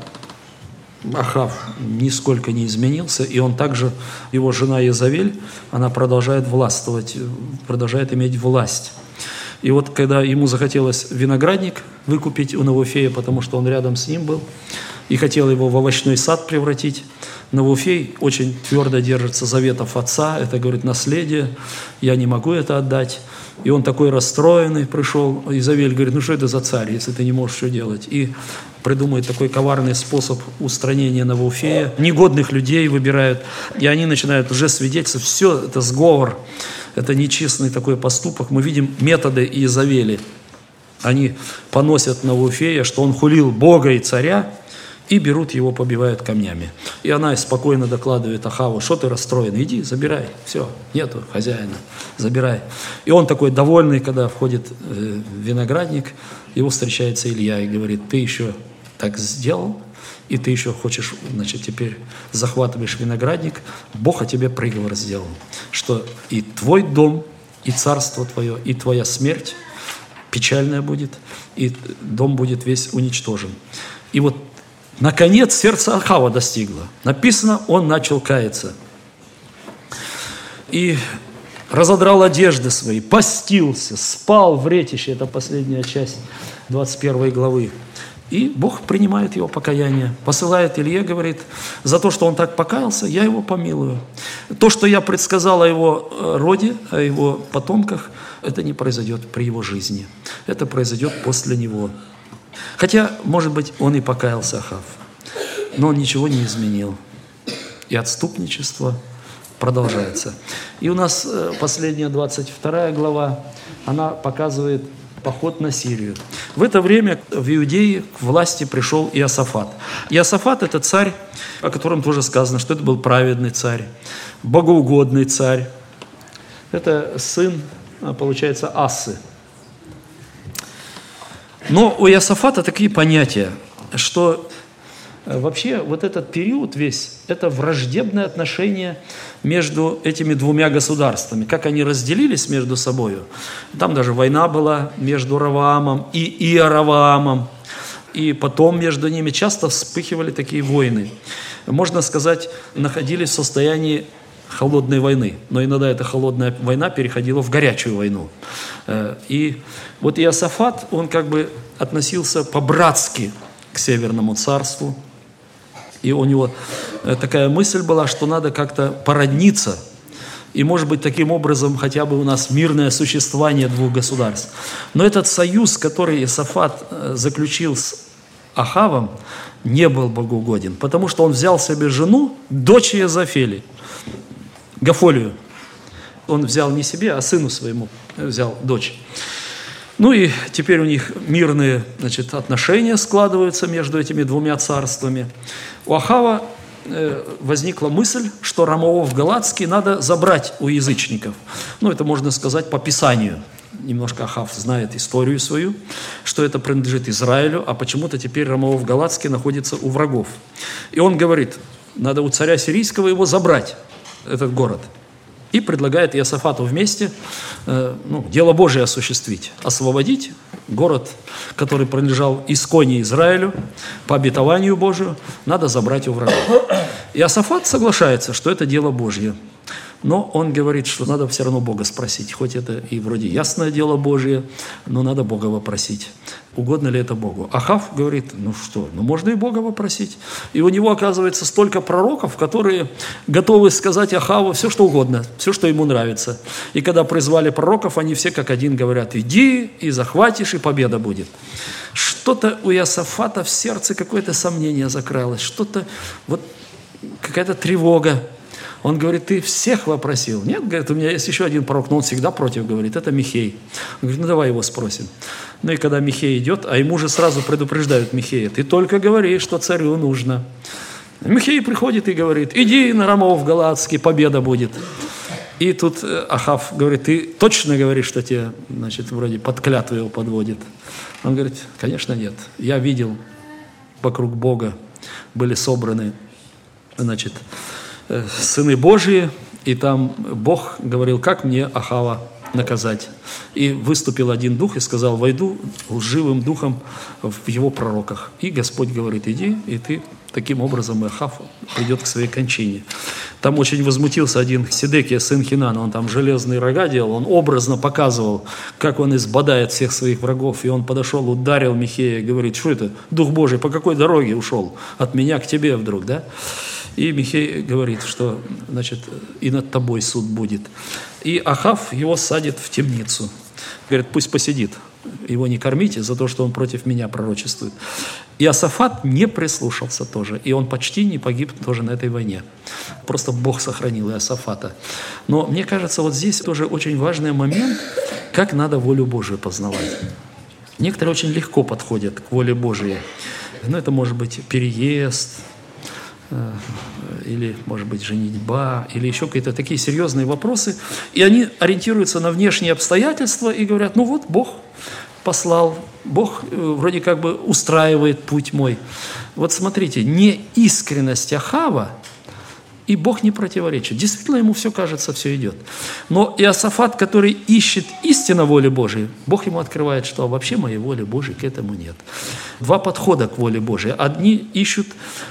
Ахав нисколько не изменился, и он также, его жена Иезавель, она продолжает властвовать, продолжает иметь власть. И вот когда ему захотелось виноградник выкупить у Навуфея, потому что он рядом с ним был, и хотел его в овощной сад превратить, Навуфей очень твердо держится заветов отца, это, говорит, наследие, я не могу это отдать. И он такой расстроенный пришел, Иезавель говорит, ну что это за царь, если ты не можешь что делать? И придумает такой коварный способ устранения Навуфея. Негодных людей выбирают, и они начинают уже свидетельствовать, все это сговор, это нечестный такой поступок. Мы видим методы Иезавели. Они поносят Навуфея, что он хулил Бога и царя, и берут его, побивают камнями. И она спокойно докладывает Ахаву, что ты расстроен, иди, забирай, все, нету хозяина, забирай. И он такой довольный, когда входит в виноградник, его встречается Илья и говорит, ты еще так сделал, и ты еще хочешь, значит, теперь захватываешь виноградник, Бог о тебе приговор сделал, что и твой дом, и царство твое, и твоя смерть печальная будет, и дом будет весь уничтожен. И вот наконец сердце Ахава достигло. Написано, он начал каяться. И разодрал одежды свои, постился, спал в ретище. Это последняя часть 21 главы. И Бог принимает его покаяние. Посылает Илье, говорит, за то, что он так покаялся, я его помилую. То, что я предсказал о его роде, о его потомках, это не произойдет при его жизни. Это произойдет после него. Хотя, может быть, он и покаялся, Ахав, но он ничего не изменил. И отступничество продолжается. И у нас последняя 22 глава, она показывает поход на Сирию. В это время в Иудее к власти пришел Иосафат. Иосафат – это царь, о котором тоже сказано, что это был праведный царь, богоугодный царь. Это сын, получается, Ассы. Но у Иосафата такие понятия, что вообще вот этот период весь, это враждебное отношение между этими двумя государствами. Как они разделились между собой. Там даже война была между Ровоамом и Иоровоамом. И потом между ними часто вспыхивали такие войны. Можно сказать, находились в состоянии холодной войны. Но иногда эта холодная война переходила в горячую войну. И вот Иосафат, он как бы относился по-братски к Северному царству. И у него такая мысль была, что надо как-то породниться. И, может быть, таким образом хотя бы у нас мирное существование двух государств. Но этот союз, который Иосафат заключил с Ахавом, не был богоугоден. Потому что он взял себе жену, дочь Иезавели, Гафолию. Он взял не себе, а сыну своему взял дочь. Ну и теперь у них мирные, значит, отношения складываются между этими двумя царствами. У Ахава возникла мысль, что Рамоов Галатский надо забрать у язычников. Ну, это можно сказать по Писанию. Немножко Ахав знает историю свою, что это принадлежит Израилю, а почему-то теперь Рамоов Галатский находится у врагов. И он говорит, надо у царя сирийского его забрать, этот город. И предлагает Иосафату вместе дело Божие осуществить, освободить город, который принадлежал исконне Израилю, по обетованию Божию, надо забрать у врагов. Иосафат соглашается, что это дело Божье. Но он говорит, что надо все равно Бога спросить. Хоть это и вроде ясное дело Божье, но надо Бога вопросить. Угодно ли это Богу? Ахав говорит, можно и Бога вопросить. И у него, оказывается, столько пророков, которые готовы сказать Ахаву все, что угодно, все, что ему нравится. И когда призвали пророков, они все как один говорят, иди и захватишь, и победа будет. Что-то у Иосафата в сердце, какое-то сомнение закралось, что-то, какая-то тревога. Он говорит, ты всех вопросил? Нет, говорит, у меня есть еще один пророк, но он всегда против, говорит, это Михей. Он говорит, давай его спросим. И когда Михей идет, а ему же сразу предупреждают Михея, ты только говори, что царю нужно. Михей приходит и говорит, иди на Рамов Галаадский, победа будет. И тут Ахав говорит, ты точно говоришь, что тебе, вроде под клятву его подводит? Он говорит, конечно нет, я видел, вокруг Бога были собраны, сыны Божьи, и там Бог говорил, как мне Ахава наказать. И выступил один дух и сказал, войду лживым духом в его пророках. И Господь говорит, иди, и ты таким образом Ахав придет к своей кончине. Там очень возмутился один Сидекия, сын Хинана, он там железные рога делал, он образно показывал, как он избодает всех своих врагов, и он подошел, ударил Михея, говорит, что это, Дух Божий, по какой дороге ушел? От меня к тебе вдруг, да? И Михей говорит, что, и над тобой суд будет. И Ахав его садит в темницу. Говорит, пусть посидит, его не кормите за то, что он против меня пророчествует. Иосафат не прислушался тоже, и он почти не погиб тоже на этой войне. Просто Бог сохранил Иосафата. Но мне кажется, здесь тоже очень важный момент, как надо волю Божию познавать. Некоторые очень легко подходят к воле Божией. Это может быть переезд, или, может быть, женитьба, или еще какие-то такие серьезные вопросы. И они ориентируются на внешние обстоятельства и говорят, Бог послал, Бог вроде как бы устраивает путь мой. Смотрите, неискренность Ахава, и Бог не противоречит. Действительно, ему все кажется, все идет. Но Иосафат, который ищет истинно воли Божией, Бог ему открывает, что вообще моей воли Божией к этому нет. Два подхода к воле Божией. Одни ищут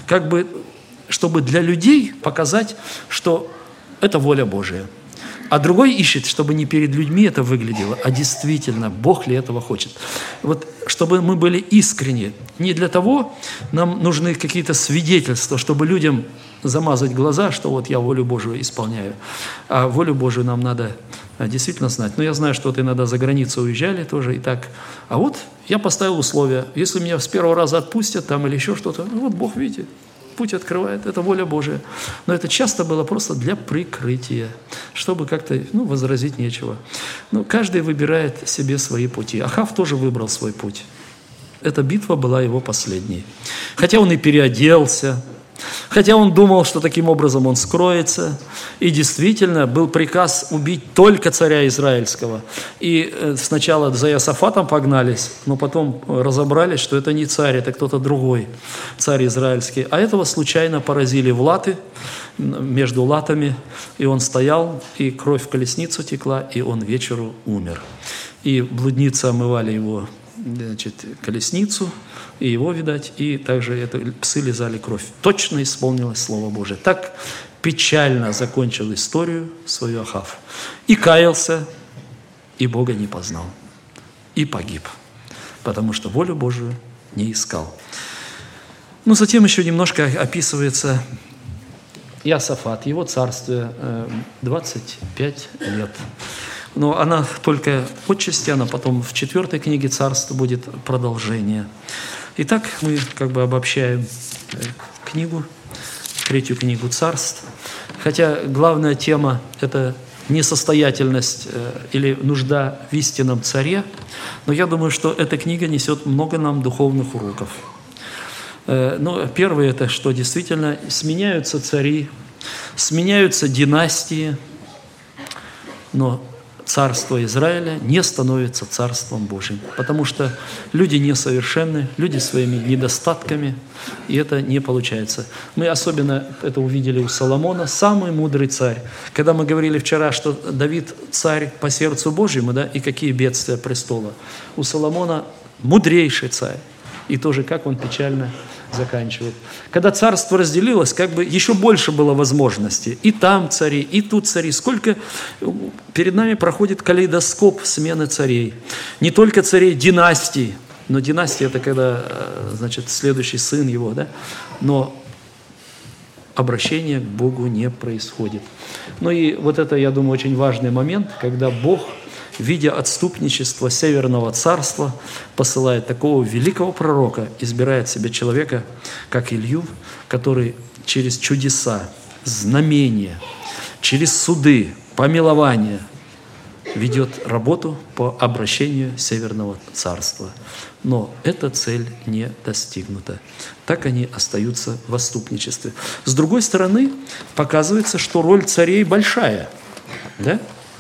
чтобы для людей показать, что это воля Божия. А другой ищет, чтобы не перед людьми это выглядело, а действительно, Бог ли этого хочет. Чтобы мы были искренни. Не для того нам нужны какие-то свидетельства, чтобы людям замазать глаза, что я волю Божию исполняю. А волю Божию нам надо действительно знать. Но я знаю, что иногда за границу уезжали тоже и так. А я поставил условия. Если меня с первого раза отпустят там или еще что-то, Бог, видите, путь открывает, это воля Божия. Но это часто было просто для прикрытия, чтобы как-то, возразить нечего. Каждый выбирает себе свои пути. Ахав тоже выбрал свой путь. Эта битва была его последней. Хотя он и переоделся, хотя он думал, что таким образом он скроется. И действительно был приказ убить только царя израильского. И сначала за Иосафатом погнались, но потом разобрались, что это не царь, это кто-то другой, царь израильский. А этого случайно поразили в латы, между латами. И он стоял, и кровь в колесницу текла, и он вечеру умер. И блудницы омывали его, колесницу, и его, видать, и также псы лизали кровь. Точно исполнилось Слово Божие. Так печально закончил историю свою Ахав. И каялся, и Бога не познал. И погиб, потому что волю Божию не искал. Затем еще немножко описывается Иосафат, его царствие 25 лет. Но она только отчасти, она потом в 4 книге Царств будет продолжение. Итак, мы обобщаем книгу, 3 книгу Царств. Хотя главная тема – это несостоятельность или нужда в истинном царе. Но я думаю, что эта книга несет много нам духовных уроков. Первое – это что действительно сменяются цари, сменяются династии, но царство Израиля не становится царством Божьим, потому что люди несовершенны, люди своими недостатками, и это не получается. Мы особенно это увидели у Соломона, самый мудрый царь. Когда мы говорили вчера, что Давид царь по сердцу Божьему, и какие бедствия престола. У Соломона мудрейший царь. И тоже как он печально заканчивает. Когда царство разделилось, как бы еще больше было возможностей. И там цари, и тут цари. Сколько перед нами проходит калейдоскоп смены царей. Не только царей династий, но династия это когда, значит, следующий сын его, да? Но обращение к Богу не происходит. Ну и вот это, я думаю, очень важный момент, когда Бог, видя отступничество Северного царства, посылает такого великого пророка, избирает себе человека, как Илью, который через чудеса, знамения, через суды, помилования ведет работу по обращению Северного царства. Но эта цель не достигнута. Так они остаются в отступничестве. С другой стороны, показывается, что роль царей большая. Да?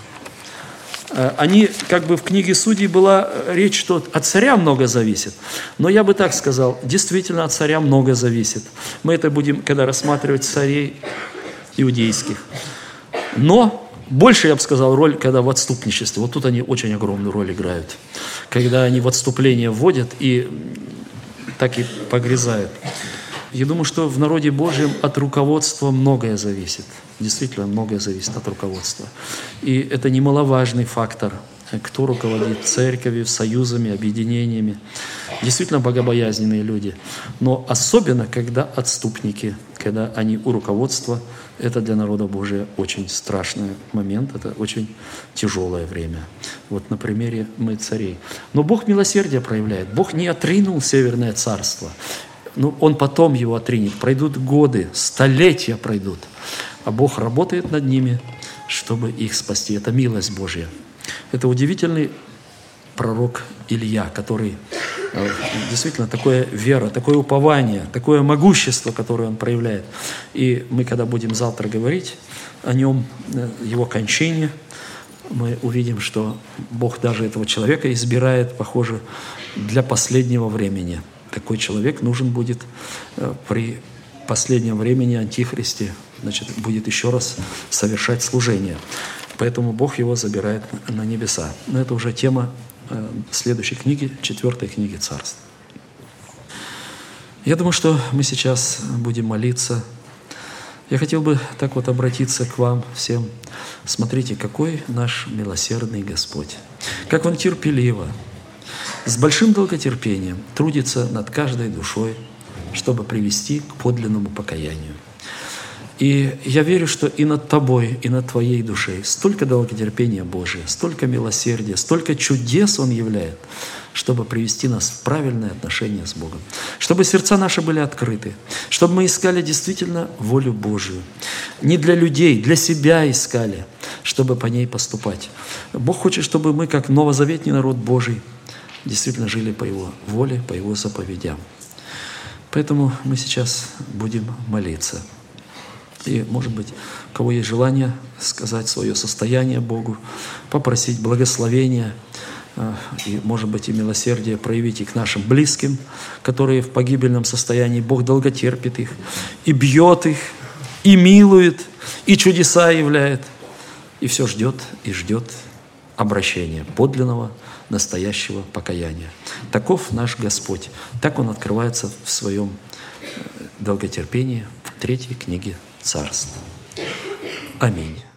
Они, как бы в книге Судей была речь, что от царя много зависит. Но я бы так сказал, действительно от царя много зависит. Мы это будем, когда рассматривать царей иудейских. Но больше, я бы сказал, роль, когда в отступничестве. Вот тут они очень огромную роль играют. Когда они в отступление вводят и так и погрязают. Я думаю, что в народе Божьем от руководства многое зависит. Действительно, многое зависит от руководства. И это немаловажный фактор. Кто руководит церковью, союзами, объединениями. Действительно богобоязненные люди. Но особенно, когда отступники, когда они у руководства, это для народа Божия очень страшный момент, это очень тяжелое время. Вот на примере мы царей. Но Бог милосердие проявляет. Бог не отринул Северное царство. Ну, Он потом его отринет. Пройдут годы, столетия пройдут. А Бог работает над ними, чтобы их спасти. Это милость Божья. Это удивительный пророк Илья, который действительно такое вера, такое упование, такое могущество, которое он проявляет. И мы, когда будем завтра говорить о нем, его кончине, мы увидим, что Бог даже этого человека избирает, похоже, для последнего времени. Такой человек нужен будет при последнем времени Антихристе, значит, будет еще раз совершать служение. Поэтому Бог его забирает на небеса. Но это уже тема следующей книги, 4 книги Царств. Я думаю, что мы сейчас будем молиться. Я хотел бы так вот обратиться к вам всем. Смотрите, какой наш милосердный Господь. Как Он терпеливо, с большим долготерпением трудится над каждой душой, чтобы привести к подлинному покаянию. И я верю, что и над тобой, и над твоей душой столько долготерпения Божия, столько милосердия, столько чудес Он являет, чтобы привести нас в правильное отношение с Богом. Чтобы сердца наши были открыты, чтобы мы искали действительно волю Божию. Не для людей, для себя искали, чтобы по ней поступать. Бог хочет, чтобы мы, как новозаветний народ Божий, действительно жили по Его воле, по Его заповедям. Поэтому мы сейчас будем молиться. И, может быть, у кого есть желание сказать свое состояние Богу, попросить благословения, и, может быть, и милосердие проявить и к нашим близким, которые в погибельном состоянии. Бог долго терпит их, и бьет их, и милует, и чудеса являет, и все ждет и ждет обращения, подлинного, настоящего покаяния. Таков наш Господь. Так Он открывается в своем долготерпении в 3 книге Царств. Аминь.